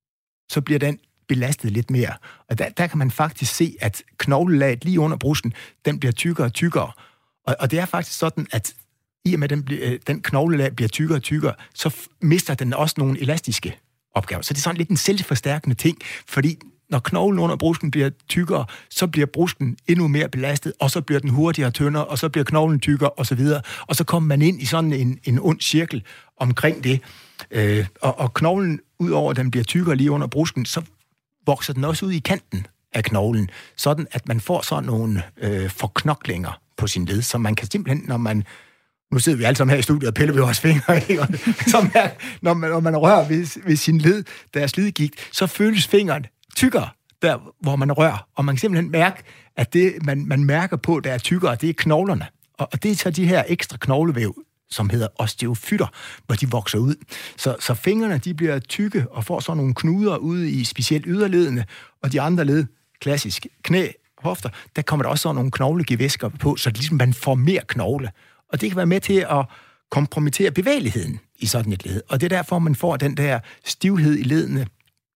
S2: så bliver den belastet lidt mere. Og der, der kan man faktisk se, at knoglelaget lige under brusken, den bliver tykkere og tykkere. Og, og det er faktisk sådan, at i og med, at den, øh, den knoglelag bliver tykkere og tykkere, så f- mister den også nogle elastiske opgaver. Så det er sådan lidt en selvforstærkende ting, fordi når knoglen under brusken bliver tykkere, så bliver brusken endnu mere belastet, og så bliver den hurtigere tyndere, og så bliver knoglen tykkere, og så videre. Og så kommer man ind i sådan en, en ond cirkel omkring det. Øh, og, og knoglen, udover at den bliver tykkere lige under brusken, så vokser den også ud i kanten af knoglen, sådan at man får sådan nogle øh, forknoklinger på sin led, så man kan simpelthen, når man nu sidder vi alle sammen her i studiet og piller ved vores fingre, ikke? Så man, når, man, når man rører ved, ved sin led, der er slidgigt, så føles fingeren tykkere, der hvor man rører. Og man kan simpelthen mærke, at det, man, man mærker på, der er tykkere, det er knoglerne. Og, og det er så de her ekstra knoglevæv, som hedder osteofytter, hvor de vokser ud. Så, så fingrene, de bliver tykke og får sådan nogle knuder ude i specielt yderledene, og de andre led, klassisk knæ, hofter, der kommer der også sådan nogle knoglegevæsker på, så det ligesom man får mere knogle. Og det kan være med til at kompromittere bevægeligheden i sådan et led. Og det er derfor, man får den der stivhed i ledene,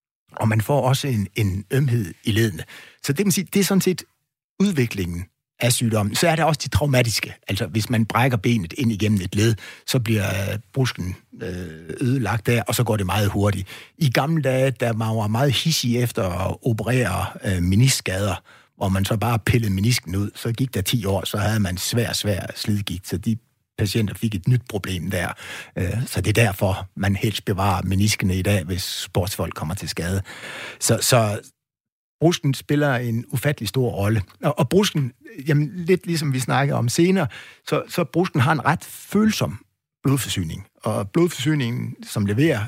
S2: og man får også en, en ømhed i ledene. Så det, man siger, det er sådan set udviklingen af sygdommen. Så er der også de traumatiske. Altså, hvis man brækker benet ind igennem et led, så bliver brusken ødelagt der, og så går det meget hurtigt. I gamle dage, der man var meget hissig efter at operere øh, meniskskader, hvor man så bare pillede menisken ud, så gik der ti år, så havde man svær, svær slidgigt, så de patienter fik et nyt problem der. Så det er derfor, man helst bevarer meniskene i dag, hvis sportsfolk kommer til skade. Så, så brusken spiller en ufattelig stor rolle. Og, og brusken, jamen lidt ligesom vi snakker om senere, så, så brusken har en ret følsom blodforsyning. Og blodforsyningen, som leverer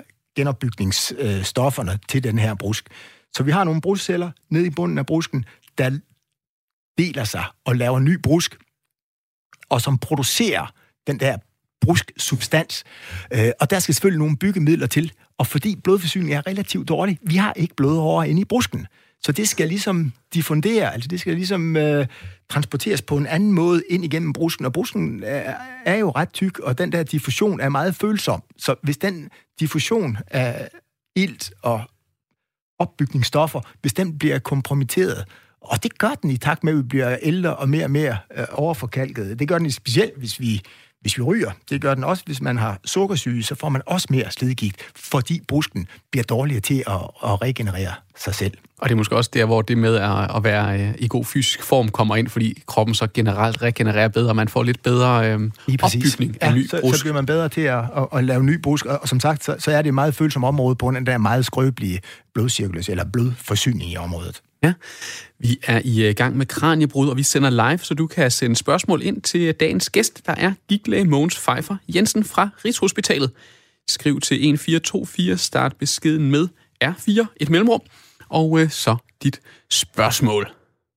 S2: genopbygningsstofferne til den her brusk. Så vi har nogle brusceller nede i bunden af brusken, der deler sig og laver ny brusk, og som producerer den der brusksubstans. Øh, og der skal selvfølgelig nogle byggemidler til, og fordi blodforsyningen er relativt dårlig, vi har ikke blodårer inde i brusken. Så det skal ligesom diffundere, altså det skal ligesom øh, transporteres på en anden måde ind igennem brusken, og brusken er, er jo ret tyk, og den der diffusion er meget følsom. Så hvis den diffusion af ilt og opbygningsstoffer, hvis den bliver kompromitteret, og det gør den i takt med, at vi bliver ældre og mere og mere øh, overforkalket. Det gør den specielt, hvis vi, hvis vi ryger. Det gør den også, hvis man har sukkersyge, så får man også mere slidgigt, fordi brusken bliver dårligere til at, at regenerere sig selv.
S1: Og det er måske også der, hvor det med at være i god fysisk form kommer ind, fordi kroppen så generelt regenererer bedre, og man får lidt bedre øh, opbygning af
S2: ja,
S1: ny
S2: så,
S1: brusk.
S2: så bliver man bedre til at, at, at lave ny brusk, og, og som sagt, så, så er det et meget følsomt område på den der meget skrøbelige blodcirkulation, eller blodforsyning i området.
S1: Ja, vi er i gang med Kraniebrud, og vi sender live, så du kan sende spørgsmål ind til dagens gæst, der er gigtlæge Mogens Pfeiffer Jensen fra Rigshospitalet. Skriv til en fire to fire, start beskeden med R fire, et mellemrum, og øh, så dit spørgsmål.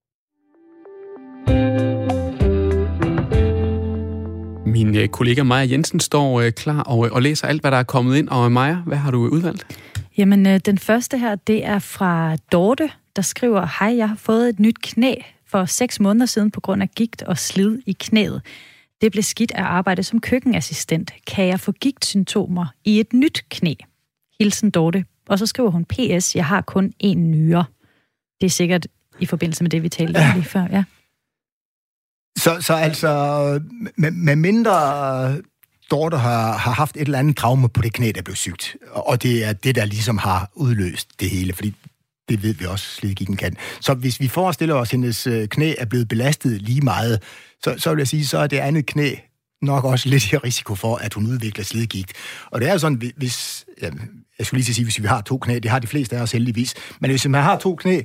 S1: Min øh, kollega Maja Jensen står øh, klar og, øh, og læser alt, hvad der er kommet ind. Og Maja, hvad har du udvalgt?
S3: Jamen, øh, den første her, det er fra Dorte, der skriver: Hej, jeg har fået et nyt knæ for seks måneder siden på grund af gigt og slid i knæet. Det blev skidt at arbejde som køkkenassistent. Kan jeg få gigtsymptomer i et nyt knæ? Hilsen Dorte. Og så skriver hun: P S, jeg har kun én nyre. Det er sikkert i forbindelse med det, vi talte om lige før, ja.
S2: Så, så altså, med, med mindre Dorte har, har haft et eller andet traume på det knæ, der blev sygt, og det er det, der ligesom har udløst det hele, fordi det ved vi også, slidgigten kan. Så hvis vi forestiller os, at hendes knæ er blevet belastet lige meget, så, så vil jeg sige, så er det andet knæ nok også lidt i risiko for, at hun udvikler slidgigt. Og det er jo sådan, hvis, ja, jeg skulle lige til sige, hvis vi har to knæ, det har de fleste af os heldigvis, men hvis man har to knæ,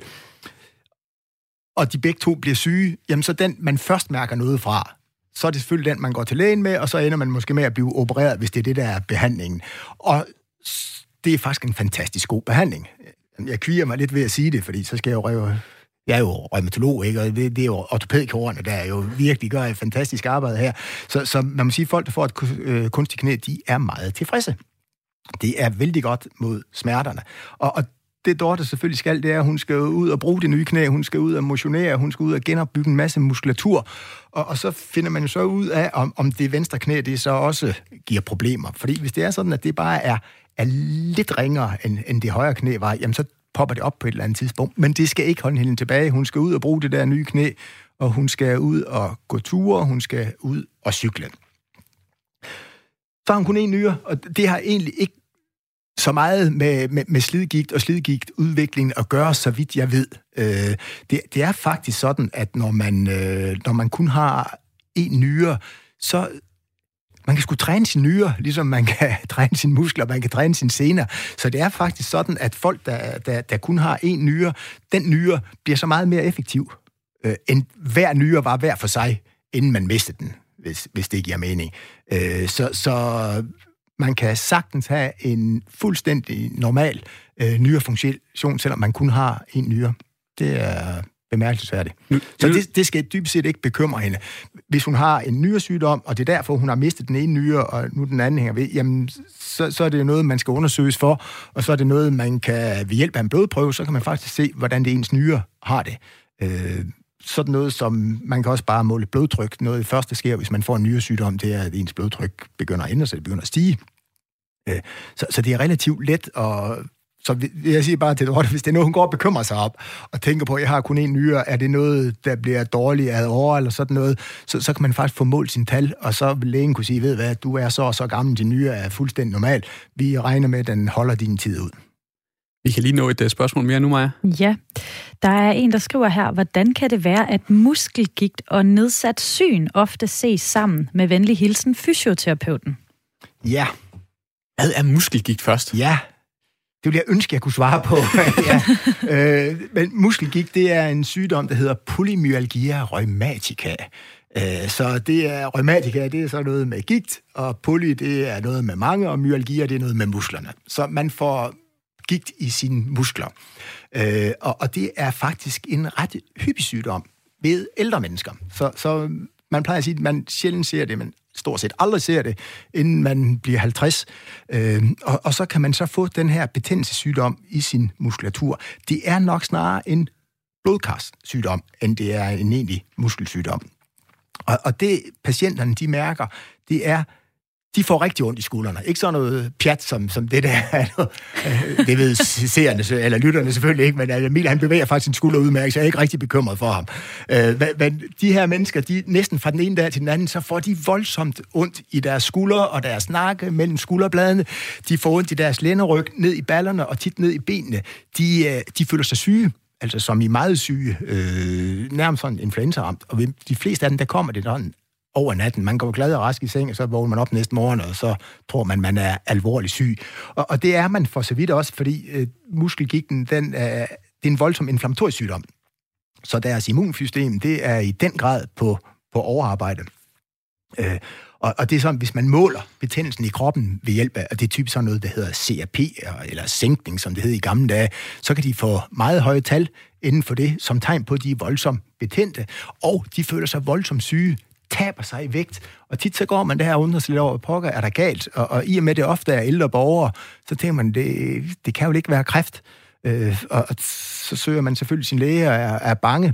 S2: og de begge to bliver syge, jamen så den, man først mærker noget fra, så er det selvfølgelig den, man går til lægen med, og så ender man måske med at blive opereret, hvis det er det, der er behandlingen. Og det er faktisk en fantastisk god behandling. Jeg kvier mig lidt ved at sige det, fordi så skal jeg jo røve... Jeg er jo rheumatolog, ikke? Og det, det er jo ortopædkirurgerne, der jo virkelig gør et fantastisk arbejde her. Så, så man må sige, at folk, der får et øh, kunstigt knæ, de er meget tilfredse. Det er vældig godt mod smerterne. Og, og det Dorte selvfølgelig skal, det er, at hun skal ud og bruge det nye knæ, hun skal ud og motionere, hun skal ud og genopbygge en masse muskulatur, og, og så finder man jo så ud af, om, om det venstre knæ, det så også giver problemer. Fordi hvis det er sådan, at det bare er, er lidt ringere, end, end det højre knæ var, jamen så popper det op på et eller andet tidspunkt. Men det skal ikke holde hende tilbage. Hun skal ud og bruge det der nye knæ, og hun skal ud og gå ture, hun skal ud og cykle. Så har hun kun en nyre, og det har egentlig ikke så meget med, med, med slidgigt og slidgigtudviklingen at gøre, så vidt jeg ved. Øh, det, det er faktisk sådan, at når man, øh, når man kun har en nyre, så man kan sgu træne sin nyre, ligesom man kan træne sine muskler, man kan træne sine sener. Så det er faktisk sådan, at folk, der, der, der kun har en nyre, den nyre bliver så meget mere effektiv, øh, end hver nyre var hver for sig, inden man mistede den, hvis, hvis det giver mening. Øh, så... så man kan sagtens have en fuldstændig normal øh, nyrefunktion, selvom man kun har en nyre. Det er bemærkelsesværdigt. Så det, det skal dybest set ikke bekymre hende. Hvis hun har en nyresygdom, og det er derfor, hun har mistet den ene nyre, og nu den anden hænger ved, jamen, så, så er det noget, man skal undersøges for, og så er det noget, man kan, ved hjælp af en blodprøve, så kan man faktisk se, hvordan det ens nyre har det. Øh, sådan noget, som man kan også bare måle blodtryk. Noget det første sker, hvis man får en nyresygdom, det er, at ens blodtryk begynder at ændre sig, det begynder at stige. Så, så det er relativt let, og så vil jeg sige bare til Dorte, hvis det er noget, hun går og bekymrer sig op, og tænker på, at jeg har kun en nyre, er det noget, der bliver dårligt ad år, eller sådan noget, så, så kan man faktisk få målt sin tal, og så vil lægen kunne sige, ved hvad, du er så og så gammel, din nyre er fuldstændig normal. Vi regner med, at den holder din tid ud.
S1: Vi kan lige nå et spørgsmål mere nu, Maja.
S3: Ja, der er en, der skriver her: hvordan kan det være, at muskelgigt og nedsat syn ofte ses sammen? Med venlig hilsen, fysioterapeuten.
S2: Ja.
S1: Hvad er muskelgigt først?
S2: Ja, det ville jeg ønske, jeg kunne svare på. ja. øh, men muskelgigt, det er en sygdom, der hedder polymyalgia rheumatica. Øh, så det er rheumatica, det er så noget med gigt, og poly, det er noget med mange, og myalgia, det er noget med musklerne. Så man får gigt i sine muskler. Øh, og, og det er faktisk en ret hyppig sygdom ved ældre mennesker. Så, så man plejer at sige, at man sjældent ser det, men stort set aldrig ser det, inden man bliver halvtreds. Øh, og, og så kan man så få den her betændelsessygdom i sin muskulatur. Det er nok snarere en blodkarssygdom, end det er en egentlig muskelsygdom. Og, og det patienterne, de mærker, det er, de får rigtig ondt i skuldrene. Ikke sådan noget pjat, som, som det der er. Det ved seerne, eller lytterne selvfølgelig ikke, men Emil, han bevæger faktisk sin skulder udmærket, så jeg er ikke rigtig bekymret for ham. Men de her mennesker, de næsten fra den ene dag til den anden, så får de voldsomt ondt i deres skuldre og deres nakke mellem skulderbladene. De får ondt i deres lænderyg, ned i ballerne og tit ned i benene. De, de føler sig syge, altså som i meget syge, øh, nærmest sådan influenza-ramt. Og ved de fleste af dem, der kommer det sådan over natten. Man går glad og rask i seng, og så vågner man op næste morgen, og så tror man, man er alvorligt syg. Og, og det er man for så vidt også, fordi øh, muskelgigten, den, øh, det er en voldsom inflammatorisk sygdom. Så deres immunsystem, det er i den grad på, på overarbejde. Øh, og, og det er sådan, hvis man måler betændelsen i kroppen ved hjælp af, og det er typisk sådan noget, der hedder C R P, eller sænkning, som det hed i gamle dage, så kan de få meget høje tal inden for det, som tegn på, at de er voldsomt betændte, og de føler sig voldsomt syge, taber sig i vægt, og tit så går man der og undrer sig lidt over, pokker, er der galt? Og, og i og med det ofte er ældre borgere, så tænker man, det, det kan jo ikke være kræft. Øh, og, og så søger man selvfølgelig sin læge og er, er bange.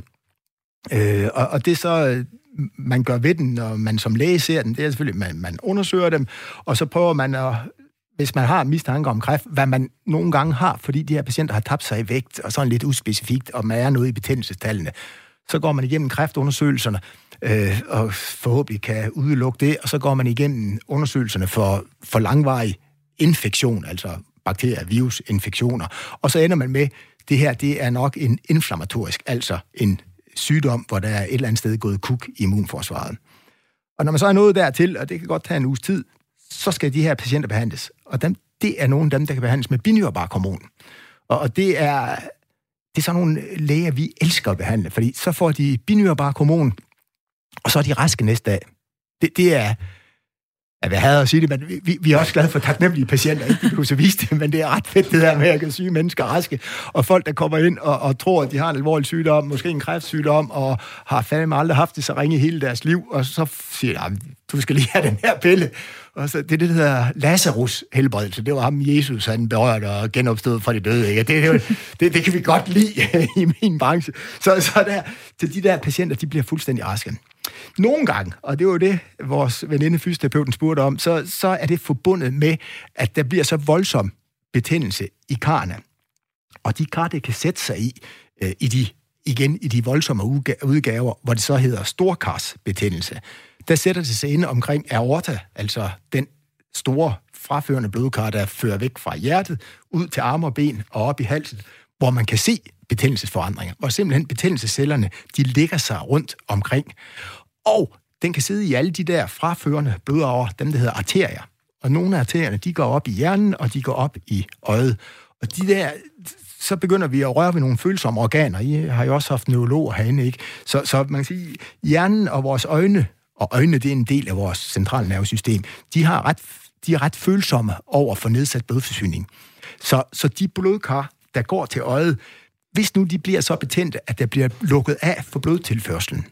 S2: Øh, og, og det så, man gør ved den, når man som læge ser den, det er selvfølgelig, man, man undersøger dem, og så prøver man at, hvis man har mistanke om kræft, hvad man nogle gange har, fordi de her patienter har tabt sig i vægt, og sådan lidt uspecifikt, og man er noget i betændelsestallene, så går man igennem kræftundersøgelserne, øh, og forhåbentlig kan udelukke det, og så går man igennem undersøgelserne for, for langvarig infektion, altså bakterier- og virusinfektioner, og så ender man med, det her, det er nok en inflammatorisk, altså en sygdom, hvor der er et eller andet sted gået kuk i immunforsvaret. Og når man så er nået dertil, og det kan godt tage en uges tid, så skal de her patienter behandles. Og dem, det er nogle af dem, der kan behandles med binyrbarkhormon. Og, og det er, det er sådan nogle læger, vi elsker at behandle, fordi så får de binyrbarkhormon, og så er de raske næste dag. Det, det er, jeg hader at sige det, men vi, vi er også glade for taknemmelige patienter, ikke? De kan jo så vise det, men det er ret fedt, det der med, at syge mennesker raske, og folk, der kommer ind og, og tror, at de har en alvorlig sygdom, måske en kræftsygdom, og har fandme aldrig haft det så ringe i hele deres liv, og så siger de, du skal lige have den her pille. Og så, det er det, der hedder Lazarus helbredelse. Det var ham, Jesus, han berørte og genopstod fra de døde. Ikke? Det, det, det, det kan vi godt lide i min branche. Så, så der, til de der patienter, de bliver fuldstændig raske. Nogle gange, og det var jo det, vores veninde fysioterapeuten spurgte om, så, så er det forbundet med, at der bliver så voldsom betændelse i karrene. Og de kar, det kan sætte sig i, øh, i de, igen i de voldsomme udgaver, hvor det så hedder storkarsbetændelse. Der sætter det sig inde omkring aorta, altså den store fraførende blodkar, der fører væk fra hjertet, ud til arme og ben og op i halsen, hvor man kan se betændelsesforandringer, hvor simpelthen betændelsescellerne, de ligger sig rundt omkring. Og den kan sidde i alle de der fraførende blodårer, dem der hedder arterier. Og nogle af arterierne, de går op i hjernen, og de går op i øjet. Og de der, så begynder vi at røre ved nogle følsomme organer. I har jo også haft neurologer herinde, ikke? Så, så man kan sige, hjernen og vores øjne, og øjnene, det er en del af vores centralnervesystem, de, har ret, de er ret følsomme over for nedsat blodforsyning. Så, så de blodkar, der går til øjet, hvis nu de bliver så betændte, at der bliver lukket af for blodtilførselen,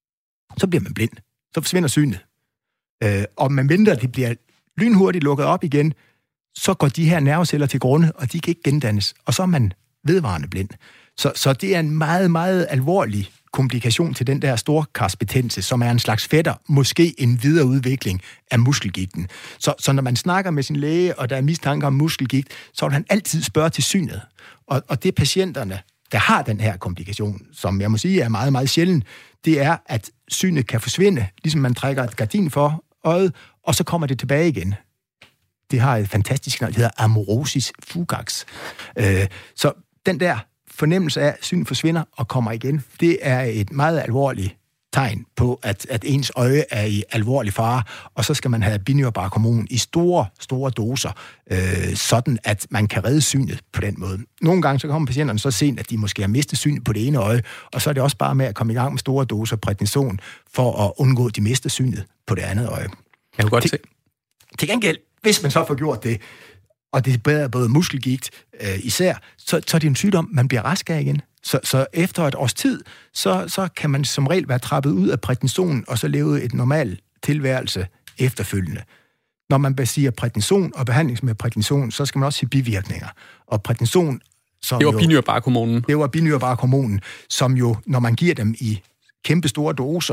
S2: så bliver man blind. Så forsvinder synet. Øh, og medmindre de bliver lynhurtigt lukket op igen, så går de her nerveceller til grunde, og de kan ikke gendannes. Og så er man vedvarende blind. Så, så det er en meget, meget alvorlig komplikation til den der storkarsbetændelse, som er en slags fætter, måske en videreudvikling af muskelgigten. Så, så når man snakker med sin læge, og der er mistanke om muskelgigt, så vil han altid spørge til synet. Og, og det er patienterne, der har den her komplikation, som jeg må sige er meget, meget sjælden, det er, at synet kan forsvinde, ligesom man trækker et gardin for øjet, og så kommer det tilbage igen. Det har et fantastisk navn, det hedder amaurosis fugax. Øh, så den der fornemmelse af, at synet forsvinder og kommer igen, det er et meget alvorligt tegn på, at, at ens øje er i alvorlig fare, og så skal man have binyrbarkhormon i store, store doser, øh, sådan at man kan redde synet på den måde. Nogle gange så kommer patienterne så sent, at de måske har mistet synet på det ene øje, og så er det også bare med at komme i gang med store doser prednison, for at undgå, at de mister synet på det andet øje.
S1: Jeg kan godt
S2: til,
S1: se.
S2: Til gengæld, hvis man så får gjort det, og det er bedre både muskelgigt øh, især, så, så er det en sygdom, man bliver rask af igen. Så, så efter et års tid, så, så kan man som regel være trappet ud af prednison, og så leve et normalt tilværelse efterfølgende. Når man basirer prednison og behandling med prednison, så skal man også sige bivirkninger. Og prednison, som
S1: det var
S2: jo,
S1: binyrbarkhormonen.
S2: Det var binyrbarkhormonen, som jo, når man giver dem i kæmpe store doser,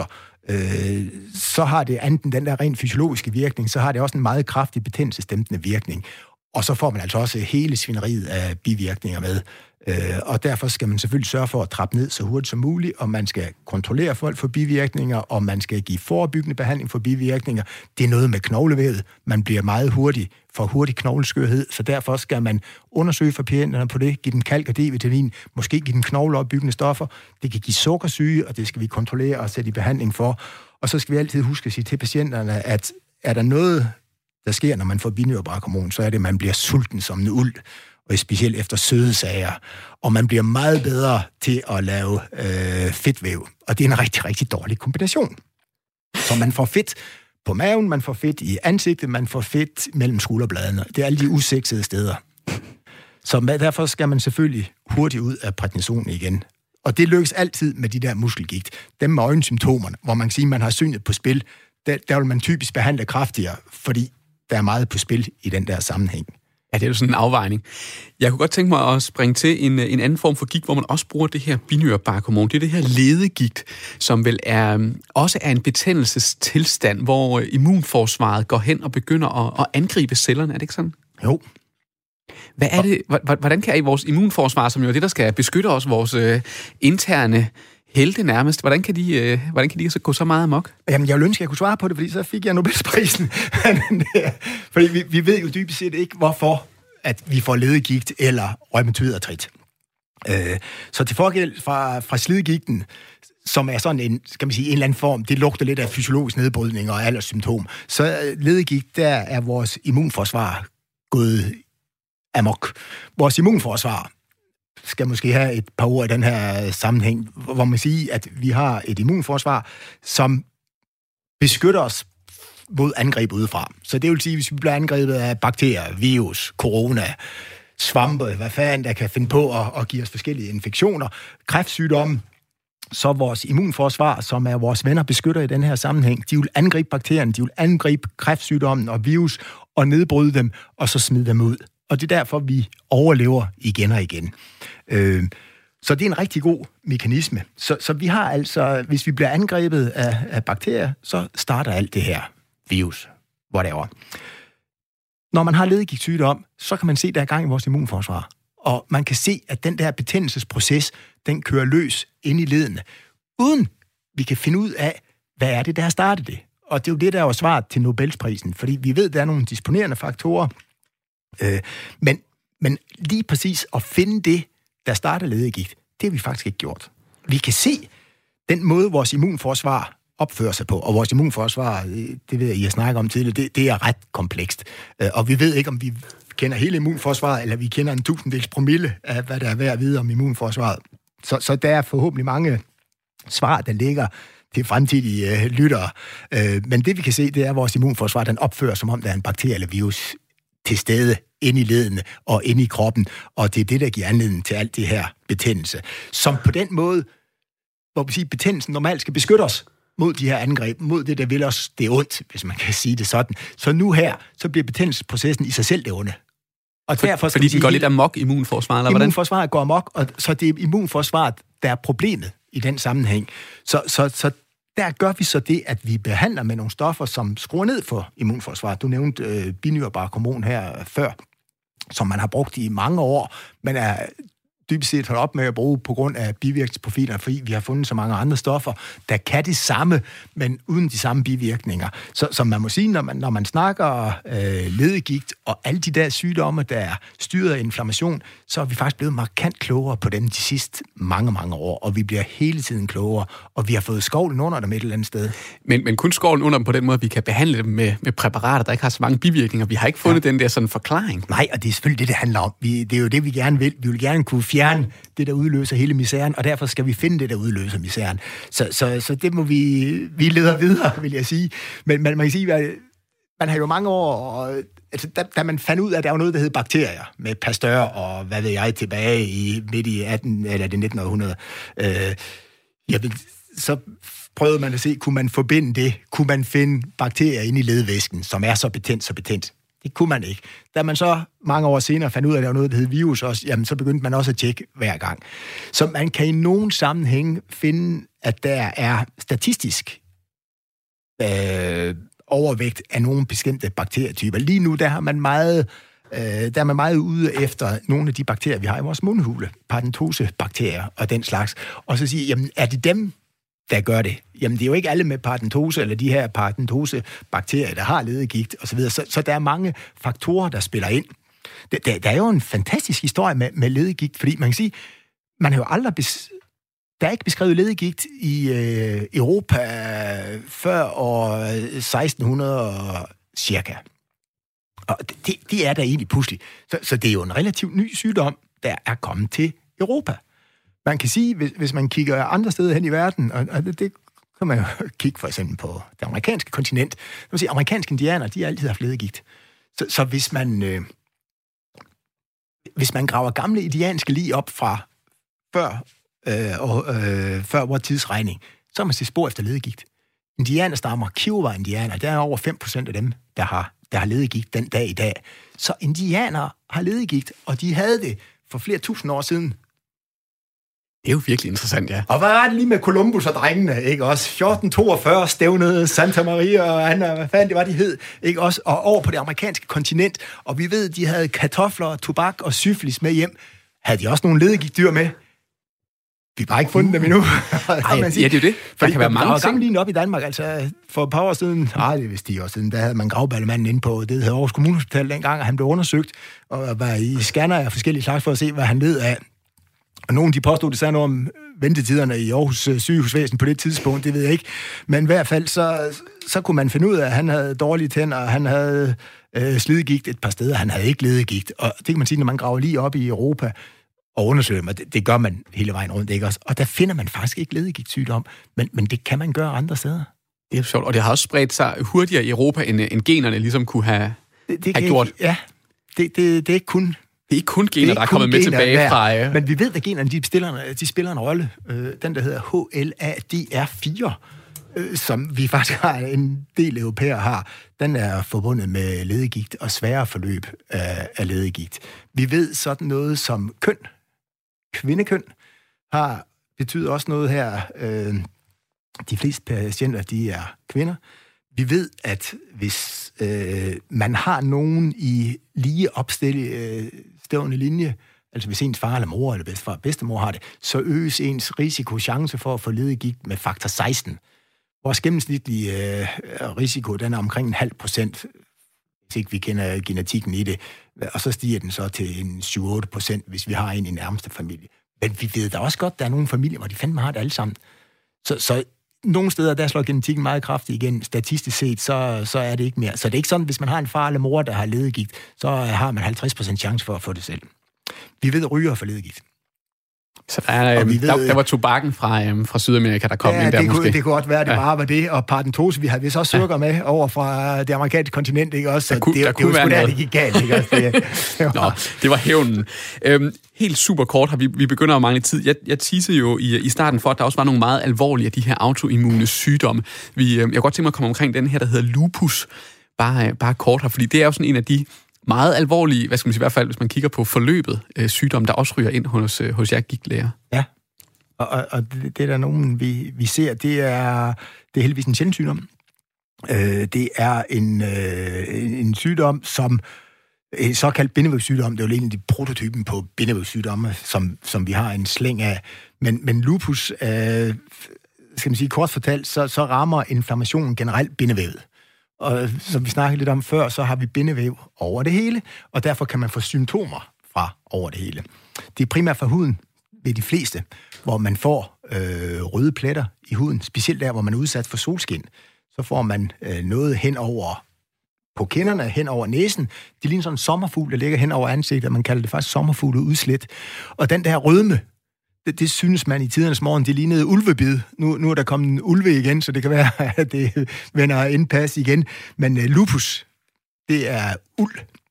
S2: øh, så har det enten den der rent fysiologiske virkning, så har det også en meget kraftig betændelsesdæmpende virkning. Og så får man altså også hele svineriet af bivirkninger med. Øh, og derfor skal man selvfølgelig sørge for at trappe ned så hurtigt som muligt, og man skal kontrollere folk for bivirkninger, og man skal give forebyggende behandling for bivirkninger. Det er noget med knoglevævet. Man bliver meget hurtig for hurtig knogleskørhed, så derfor skal man undersøge for patienterne på det, give dem kalk og D-vitamin, måske give dem knogleopbyggende stoffer. Det kan give sukkersyge, og det skal vi kontrollere og sætte i behandling for. Og så skal vi altid huske at sige til patienterne, at er der noget, der sker, når man får binyrbarkhormon, så er det, at man bliver sulten som en uld. og specielt efter søde sager. Og man bliver meget bedre til at lave øh, fedtvæv. Og det er en rigtig, rigtig dårlig kombination. Så man får fedt på maven, man får fedt i ansigtet, man får fedt mellem skulderbladene. Det er alle de usexede steder. Så derfor skal man selvfølgelig hurtigt ud af prednisonen igen. Og det lykkes altid med de der muskelgigt. Dem med øjensymptomerne, hvor man kan sige, at man har synet på spil, der, der vil man typisk behandle kraftigere, fordi der er meget på spil i den der sammenhæng.
S1: Ja, det er jo sådan en afvejning. Jeg kunne godt tænke mig at springe til en, en anden form for gigt, hvor man også bruger det her binyrebarkhormon. Det er det her ledegigt, som vel er, også er en betændelsestilstand, hvor immunforsvaret går hen og begynder at, at angribe cellerne. Er det ikke sådan?
S2: Jo.
S1: Hvad er det, hvordan kan I vores immunforsvar, som jo er det, der skal beskytte os, vores øh, interne helte nærmest, hvordan kan de, øh, hvordan kan de så gå så meget amok?
S2: Jamen, jeg ville ønske, at jeg kunne svare på det, fordi så fik jeg Nobelsprisen. Fordi vi, vi ved jo dybest set ikke, hvorfor at vi får ledegigt eller rheumatoid artrit. Øh, så til forskel fra, fra slidgigten, som er sådan en, skal man sige, en eller anden form, det lugter lidt af fysiologisk nedbrydning og alderssymptom, så ledegigt, der er vores immunforsvar gået amok. Vores immunforsvar skal måske have et par ord i den her sammenhæng, hvor man siger, at vi har et immunforsvar, som beskytter os mod angreb udefra. Så det vil sige, hvis vi bliver angrebet af bakterier, virus, corona, svampe, hvad fanden der kan finde på at, at give os forskellige infektioner, kræftsygdomme, så vores immunforsvar, som er vores venner, beskytter i den her sammenhæng. De vil angribe bakterierne, de vil angribe kræftsygdommen og virus og nedbryde dem, og så smide dem ud. Og det er derfor, vi overlever igen og igen. Øh, så det er en rigtig god mekanisme. Så, så vi har altså, hvis vi bliver angrebet af, af bakterier, så starter alt det her virus, whatever. Når man har ledegigtsygdom, så kan man se, der er gang i vores immunforsvar. Og man kan se, at den der betændelsesproces, den kører løs ind i ledene, uden vi kan finde ud af, hvad er det, der har startet det. Og det er jo det, der er svaret til Nobelsprisen, fordi vi ved, at der er nogle disponerende faktorer, øh, men, men lige præcis at finde det, der starter ledegigt, det har vi faktisk ikke gjort. Vi kan se den måde, vores immunforsvar opfører sig på, og vores immunforsvar, det ved jeg, I har snakket om tidligere, det, det er ret komplekst. Og vi ved ikke, om vi kender hele immunforsvaret, eller vi kender en tusindels promille af, hvad der er værd at vide om immunforsvaret. Så, så der er forhåbentlig mange svar, der ligger til fremtidige øh, lyttere. Øh, men det vi kan se, det er, at vores immunforsvar, den opfører, som om der er en bakterie eller virus til stede inde i ledene og inde i kroppen, og det er det, der giver anledning til alt det her betændelse. Som på den måde, hvor vi siger, betændelsen normalt skal beskytte os mod de her angreb, mod det, der vil os det ondt, hvis man kan sige det sådan. Så nu her, så bliver betændelsesprocessen i sig selv det onde. Og
S1: For,
S2: derfor
S1: fordi den går lidt amok, immunforsvaret, eller hvordan?
S2: Immunforsvaret går amok, og så det er immunforsvaret, der er problemet i den sammenhæng. Så, så, så der gør vi så det, at vi behandler med nogle stoffer, som skruer ned for immunforsvaret. Du nævnte øh, binyrebarkhormon her før, som man har brugt i mange år, men er dybest set holdt op med at bruge på grund af bivirkningsprofiler, fordi vi har fundet så mange andre stoffer, der kan det samme, men uden de samme bivirkninger. Så som man må sige, når man, når man snakker øh, ledegigt og alle de der sygdomme, der er styret af inflammation, så er vi faktisk blevet markant klogere på dem de sidste mange, mange år, og vi bliver hele tiden klogere, og vi har fået skovlen under dem et eller andet sted.
S1: Men, men kun skovlen under dem på den måde, at vi kan behandle dem med, med præparater, der ikke har så mange bivirkninger. Vi har ikke fundet ja. den der sådan forklaring.
S2: Nej, og det er selvfølgelig det, det handler om. Vi, det er jo det, vi gerne vil. Vi vil gerne kunne fjerne det, der udløser hele misæren, og derfor skal vi finde det, der udløser misæren. Så, så, så det må vi, vi leder videre, vil jeg sige. Men man, man kan sige, at man har jo mange år, og, altså, da, da man fandt ud af, at der var noget, der hed bakterier, med Pasteur og hvad ved jeg, tilbage i midt i atten eller det nittende århundrede, øh, jamen, så prøvede man at se, kunne man forbinde det? Kunne man finde bakterier inde i ledvæsken, som er så betændt, så betændt? Det kunne man ikke. Da man så mange år senere fandt ud af, at der var noget, der hed virus også, jamen så begyndte man også at tjekke hver gang. Så man kan i nogen sammenhæng finde, at der er statistisk øh, overvægt af nogle bestemte bakterietyper. Lige nu, der har man meget, øh, der er man meget ude efter nogle af de bakterier, vi har i vores mundhule, paradentose-bakterier og den slags. Og så sige, jamen er det dem, der gør det? Jamen, det er jo ikke alle med paradentose, eller de her paradentose-bakterier, der har ledegigt osv., så, så der er mange faktorer, der spiller ind. Der, der, der er jo en fantastisk historie med, med ledegigt, fordi man kan sige, man har jo aldrig bes, der er ikke beskrevet ledegigt i øh, Europa før år seksten hundrede cirka. Og det, det er da egentlig pudsigt. Så, så det er jo en relativt ny sygdom, der er kommet til Europa. Man kan sige, hvis, hvis man kigger andre steder hen i verden, og, og det, det kan man jo kigge for eksempel på det amerikanske kontinent, så man sige, amerikanske indianere, de har altid haft ledegigt. Så, så hvis man øh, hvis man graver gamle indianske lig op fra før, øh, og, øh, før vores tidsregning, så har man set spor efter ledegigt. Indianerstammer, Kiowa-indianer, der er over fem procent af dem, der har, der har ledegigt den dag i dag. Så indianere har ledegigt, og de havde det for flere tusind år siden.
S1: Det er jo virkelig interessant, ja.
S2: Og hvad var det lige med Columbus og drengene, ikke også? fjorten toogfyrre stævnede Santa Maria, og han, hvad fanden det var, de hed, ikke også? Og over på det amerikanske kontinent, og vi ved, de havde kartofler, tobak og syfilis med hjem. Havde de også nogle ledegigtdyr med? Vi har bare ikke fundet dem endnu.
S1: Ej, ja, det er jo det. Der kan være mange ting.
S2: Der var lige op i Danmark, altså for et par år siden, nej, det vidste de år siden, der havde man gravballemanden inde på, det hed Aarhus Kommunehospital dengang, og han blev undersøgt, og var i scanner af forskellige slags for at se, hvad han led af. Og nogen, de påstod, det sagde noget om ventetiderne i Aarhus sygehusvæsen på det tidspunkt, det ved jeg ikke. Men i hvert fald, så, så kunne man finde ud af, at han havde dårlige tænder, og han havde øh, slidgigt et par steder, han havde ikke ledegigt. Og det kan man sige, når man graver lige op i Europa og undersøger dem, og det, det gør man hele vejen rundt, ikke også? Og der finder man faktisk ikke ledegigtsygdom, men, men det kan man gøre andre steder.
S1: Det er sjovt, og det har også spredt sig hurtigere i Europa, end, end generne ligesom kunne have,
S2: det, det
S1: have gjort.
S2: Ikke, ja, det, det, det er ikke kun...
S1: Det er ikke kun gener, er der er kommet med tilbage
S2: der.
S1: fra... Øh...
S2: Men vi ved, at generne de spiller, de spiller en rolle. Øh, den, der hedder H L A D R fire, øh, som vi faktisk har en del europæere har, den er forbundet med ledegigt og svære forløb af, af ledegigt. Vi ved sådan noget som køn. Kvindekøn har betyder også noget her. Øh, de fleste patienter, de er kvinder. Vi ved, at hvis øh, man har nogen i lige opstillende linje, altså hvis ens far eller mor eller bedstefar, bedstemor har det, så øges ens risikochance for at få ledegigt med faktor seksten. Vores gennemsnitlige øh, risiko, den er omkring en halv procent, hvis ikke vi kender genetikken i det, og så stiger den så til en syv til otte procent, hvis vi har en i nærmeste familie. Men vi ved da også godt, at der er nogle familier, hvor de fandme har det alle sammen. Så, så nogle steder, der slår genetikken meget kraftigt igen. Statistisk set, så, så er det ikke mere. Så det er ikke sådan, hvis man har en far eller mor, der har ledegigt, så har man halvtreds procent chance for at få det selv. Vi ved, at ryger får ledegigt.
S1: Så der, er, øhm, ved, der, der var tobakken fra, øhm, fra Sydamerika, der kom
S2: ja,
S1: ind der
S2: det
S1: måske.
S2: Kunne, det kunne godt være, det
S1: ja.
S2: bare var det. Og paradentose, vi havde vist også sukker ja. med over fra det amerikanske kontinent, ikke også? Så
S1: der kunne,
S2: det,
S1: der
S2: det,
S1: kunne
S2: det var
S1: være
S2: sgu der, det gik galt, ikke også? Det,
S1: det var... Nå, det var hævnen. Øhm, helt super kort, har vi, vi begynder at mangle tid. Jeg, jeg teasede jo i, i starten for, at der også var nogle meget alvorlige af de her autoimmune sygdomme. Vi, øh, jeg kan godt tænke mig at komme omkring den her, der hedder lupus. Bare, bare kort her, fordi det er jo sådan en af de meget alvorlige, hvad skal man sige, i hvert fald, hvis man kigger på forløbet, øh, sygdomme, der også ryger ind hos, øh, hos jer gigtlæger.
S2: Ja. Og, og, og det, det er der nogen, vi, vi ser, det er, det er heldigvis en sjælden sygdom. Øh, det er en, øh, en sygdom, som en såkaldt bindevævssygdom, det er jo egentlig prototypen på bindevævssygdomme, som, som vi har en slæng af. Men, men lupus, øh, skal man sige kort fortalt, så, så rammer inflammationen generelt bindevævet. Og som vi snakkede lidt om før, så har vi bindevæv over det hele, og derfor kan man få symptomer fra over det hele. Det er primært fra huden ved de fleste, hvor man får øh, røde pletter i huden, specielt der, hvor man er udsat for solskin. Så får man øh, noget hen over på kinderne, hen over næsen. Det ligner sådan en sommerfugl, der ligger hen over ansigtet, man kalder det faktisk sommerfugleudslæt. Og den der rødme, det, det synes man i tidernes morgen, det lignede ulvebid. Nu, nu er der kommet en ulve igen, så det kan være, at det vender indpas igen. Men øh, lupus, det er uld.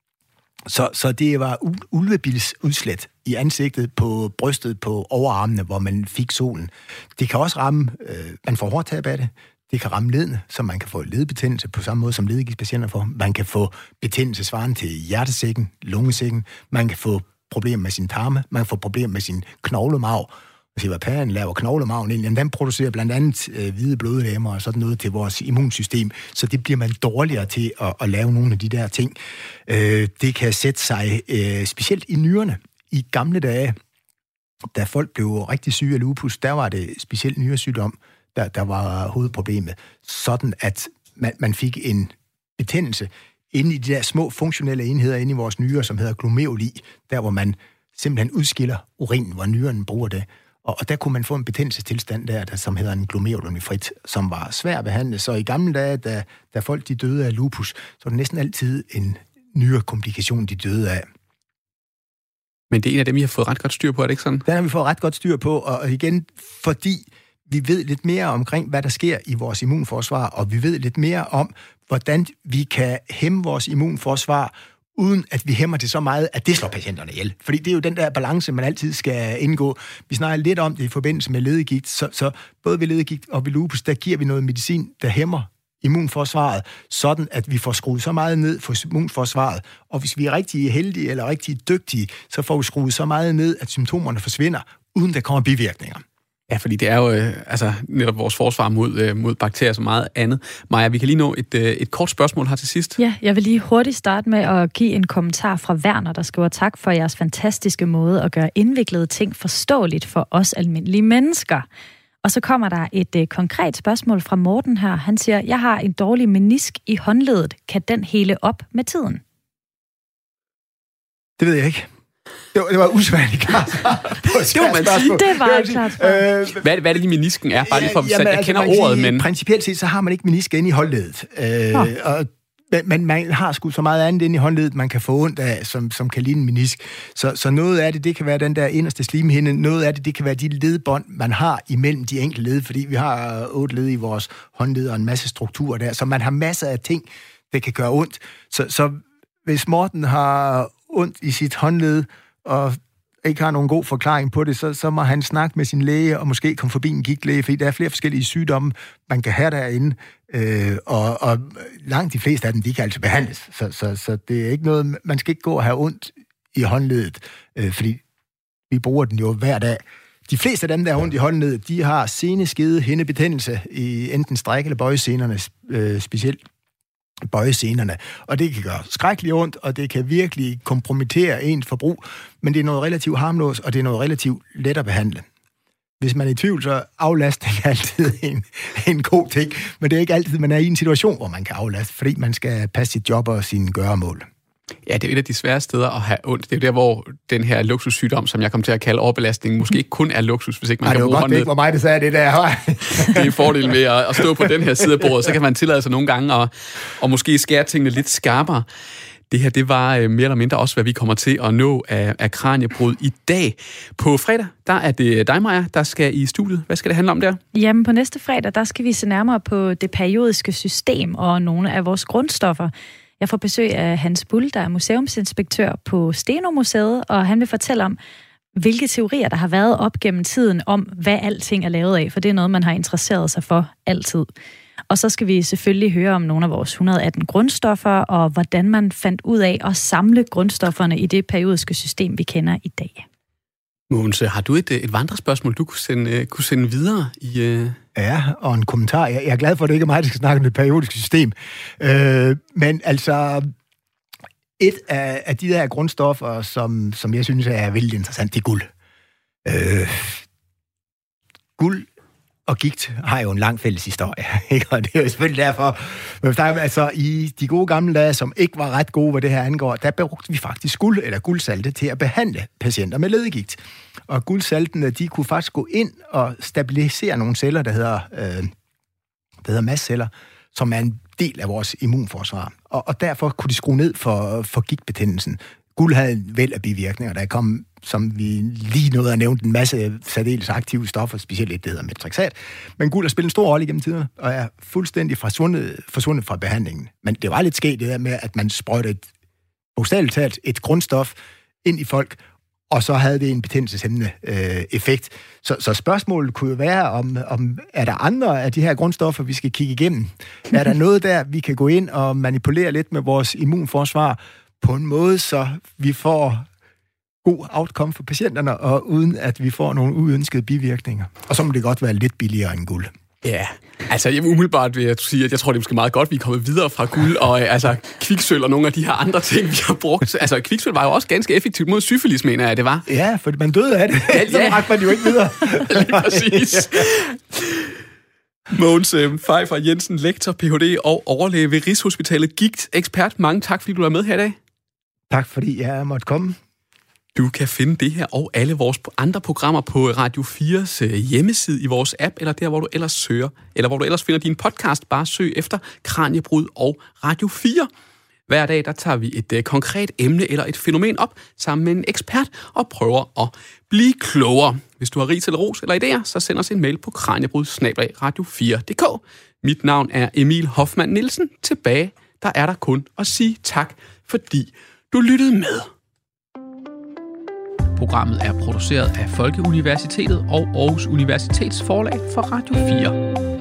S2: Så, så det var ulvebildsudslæt i ansigtet, på brystet, på overarmene, hvor man fik solen. Det kan også ramme, øh, man får hårdtab af det. Det kan ramme ledene, så man kan få ledbetændelse på samme måde, som ledegigtpatienter får. Man kan få betændelse svarende til hjertesækken, lungesækken. Man kan få problemer med sin tarme. Man kan få problemer med sin knoglemarv. Og se, hvad pæren laver knoglemarven ind. Jamen, den producerer blandt andet øh, hvide blodlegemer og sådan noget til vores immunsystem. Så det bliver man dårligere til at, at lave nogle af de der ting. Øh, det kan sætte sig øh, specielt i nyrerne. I gamle dage, da folk blev rigtig syge af lupus, der var det specielt nyresygdom, der, der var hovedproblemet. Sådan at man, man fik en betændelse inde i de der små funktionelle enheder inde i vores nyrer, som hedder glomeruli, der hvor man simpelthen udskiller urin, hvor nyren bruger det. Og, og der kunne man få en betændelsestilstand der, der som hedder en glomerulonefrit, som var svær at behandle. Så i gamle dage, da, da folk de døde af lupus, så var det næsten altid en nyrekomplikation, de døde af.
S1: Men det er en af dem, I har fået ret godt styr på, er det ikke sådan?
S2: Den har vi fået ret godt styr på, og igen, fordi vi ved lidt mere omkring, hvad der sker i vores immunforsvar, og vi ved lidt mere om, hvordan vi kan hæmme vores immunforsvar, uden at vi hæmmer det så meget, at det slår patienterne ihjel. Fordi det er jo den der balance, man altid skal indgå. Vi snakker lidt om det i forbindelse med ledegigt, så, så både ved ledegigt og ved lupus, der giver vi noget medicin, der hæmmer immunforsvaret, sådan at vi får skruet så meget ned for immunforsvaret. Og hvis vi er rigtig heldige eller rigtig dygtige, så får vi skruet så meget ned, at symptomerne forsvinder, uden der kommer bivirkninger.
S1: Ja, fordi det er jo øh, altså, netop vores forsvar mod, øh, mod bakterier og så meget andet. Maja, vi kan lige nå et, øh, et kort spørgsmål her til sidst.
S3: Ja, jeg vil lige hurtigt starte med at give en kommentar fra Werner, der skriver tak for jeres fantastiske måde at gøre indviklede ting forståeligt for os almindelige mennesker. Og så kommer der et øh, konkret spørgsmål fra Morten her. Han siger, jeg har en dårlig menisk i håndledet. Kan den hele op med tiden?
S2: Det ved jeg ikke. Det var, det var usvært klart.
S1: Det var man sige.
S3: Det var et klart spørgsmål.
S1: Øh, hvad, hvad er det lige menisken er? Bare lige for,
S2: jamen,
S1: jeg
S2: altså,
S1: kender ordet,
S2: sige,
S1: men...
S2: Principielt set, så har man ikke menisk inde i håndledet. Øh, og, men man har sgu så meget andet inde i håndledet, man kan få ondt af, som, som kan ligne en menisk. Så, så noget af det, det kan være den der inderste slimhinde. Noget af det, det kan være de ledbånd, man har imellem de enkelte led, fordi vi har otte led i vores håndled og en masse strukturer der. Så man har masser af ting, der kan gøre ondt. Så, så hvis Morten har ondt i sit håndled, og ikke har nogen god forklaring på det, så, så må han snakke med sin læge, og måske komme forbi en gigtlæge, fordi der er flere forskellige sygdomme, man kan have derinde, øh, og, og langt de fleste af dem, de kan altså behandles. Så, så, så det er ikke noget, man skal ikke gå og have ondt i håndledet, øh, fordi vi bruger den jo hver dag. De fleste af dem, der har ondt i håndledet, de har seneskede hindebetændelse i enten stræk- eller bøjesenerne, øh, specielt bøjesenerne, og det kan gøre skrækkeligt ondt, og det kan virkelig kompromittere ens forbrug, men det er noget relativt harmløst, og det er noget relativt let at behandle. Hvis man er i tvivl, så er aflastning altid en, en god ting, men det er ikke altid, man er i en situation, hvor man kan aflaste, fordi man skal passe sit job og sine gøremål.
S1: Ja, det er et af de svære steder at have ondt. Det er jo der, hvor den her luksussygdom, som jeg kom til at kalde overbelastning, måske ikke kun er luksus, hvis ikke man
S2: Ej,
S1: kan bruge hånden.
S2: Det var godt, det ikke var mig, der sagde det der.
S1: Det er en fordel ved at, at stå på den her side af bordet, så kan man tillade sig nogle gange at, og måske skære tingene lidt skarpere. Det her, det var øh, mere eller mindre også, hvad vi kommer til at nå af, af kraniebrud i dag. På fredag, der er det dig, Maja, der skal i studiet. Hvad skal det handle om der?
S3: Jamen, på næste fredag, der skal vi se nærmere på det periodiske system og nogle af vores grundstoffer. Jeg får besøg af Hans Bull, der er museumsinspektør på Steno-museet, og han vil fortælle om, hvilke teorier, der har været op gennem tiden om, hvad alting er lavet af, for det er noget, man har interesseret sig for altid. Og så skal vi selvfølgelig høre om nogle af vores et hundrede og atten grundstoffer, og hvordan man fandt ud af at samle grundstofferne i det periodiske system, vi kender i dag.
S1: Mogens, har du et, et vandrespørgsmål, du kunne sende, kunne sende videre i... Uh...
S2: Ja, og en kommentar. Jeg er glad for, at det ikke er mig, der skal snakke om det periodiske system. Øh, men altså, et af, af de der grundstoffer, som, som jeg synes er vældig interessant, det er guld. Øh, guld og gigt har jo en lang fælles historie, ikke? Og det er jo selvfølgelig derfor, men der, altså i de gode gamle dage, som ikke var ret gode, hvad det her angår, der brugte vi faktisk guld eller guldsalte til at behandle patienter med ledegigt. Og guldsaltene, de kunne faktisk gå ind og stabilisere nogle celler, der hedder, øh, der hedder mastceller, som er en del af vores immunforsvar. Og, og derfor kunne de skrue ned for, for gigtbetændelsen. Guld havde en væld af bivirkninger, der kom, som vi lige nåede at nævne, en masse særdeles aktive stoffer, specielt et, der hedder metrexat. Men guld har spillet en stor rolle igennem tiderne, og er fuldstændig forsvundet, forsvundet fra behandlingen. Men det var lidt sket det der med, at man sprøjtede et, bogstaveligt talt, et grundstof ind i folk, og så havde det en betændelseshæmmende øh, effekt. Så, så spørgsmålet kunne jo være, om, om er der andre af de her grundstoffer, vi skal kigge igennem? Er der noget der, vi kan gå ind og manipulere lidt med vores immunforsvar på en måde, så vi får god outcome for patienterne, og uden at vi får nogle uønskede bivirkninger? Og så må det godt være lidt billigere end guld.
S1: Ja, altså jeg umiddelbart vil jeg sige, at jeg tror, det er måske meget godt, at vi er kommet videre fra guld, og altså kviksølv og nogle af de her andre ting, vi har brugt. Altså kviksølv var jo også ganske effektivt mod syfilis, mener jeg, det var.
S2: Ja, for man døde af det. Ja, så rakte man jo ikke videre.
S1: Lige præcis. Mogens Pfeiffer Jensen, lektor, P H D og overlæge ved Rigshospitalet, gigt-ekspert. Mange tak, fordi du er med her i dag.
S2: Tak, fordi jeg måtte komme.
S1: Du kan finde det her og alle vores andre programmer på Radio fires hjemmeside, i vores app, eller der, hvor du ellers søger, eller hvor du ellers finder din podcast. Bare søg efter Kraniebrud og Radio fire. Hver dag der tager vi et uh, konkret emne eller et fænomen op sammen med en ekspert og prøver at blive klogere. Hvis du har ris eller ros eller idéer, så send os en mail på kraniebrud snabel-a radio fire punktum d k. Mit navn er Emil Hoffmann Nielsen. Tilbage, der er der kun at sige tak, fordi du lyttede med. Programmet er produceret af Folkeuniversitetet og Aarhus Universitets Forlag for Radio fire.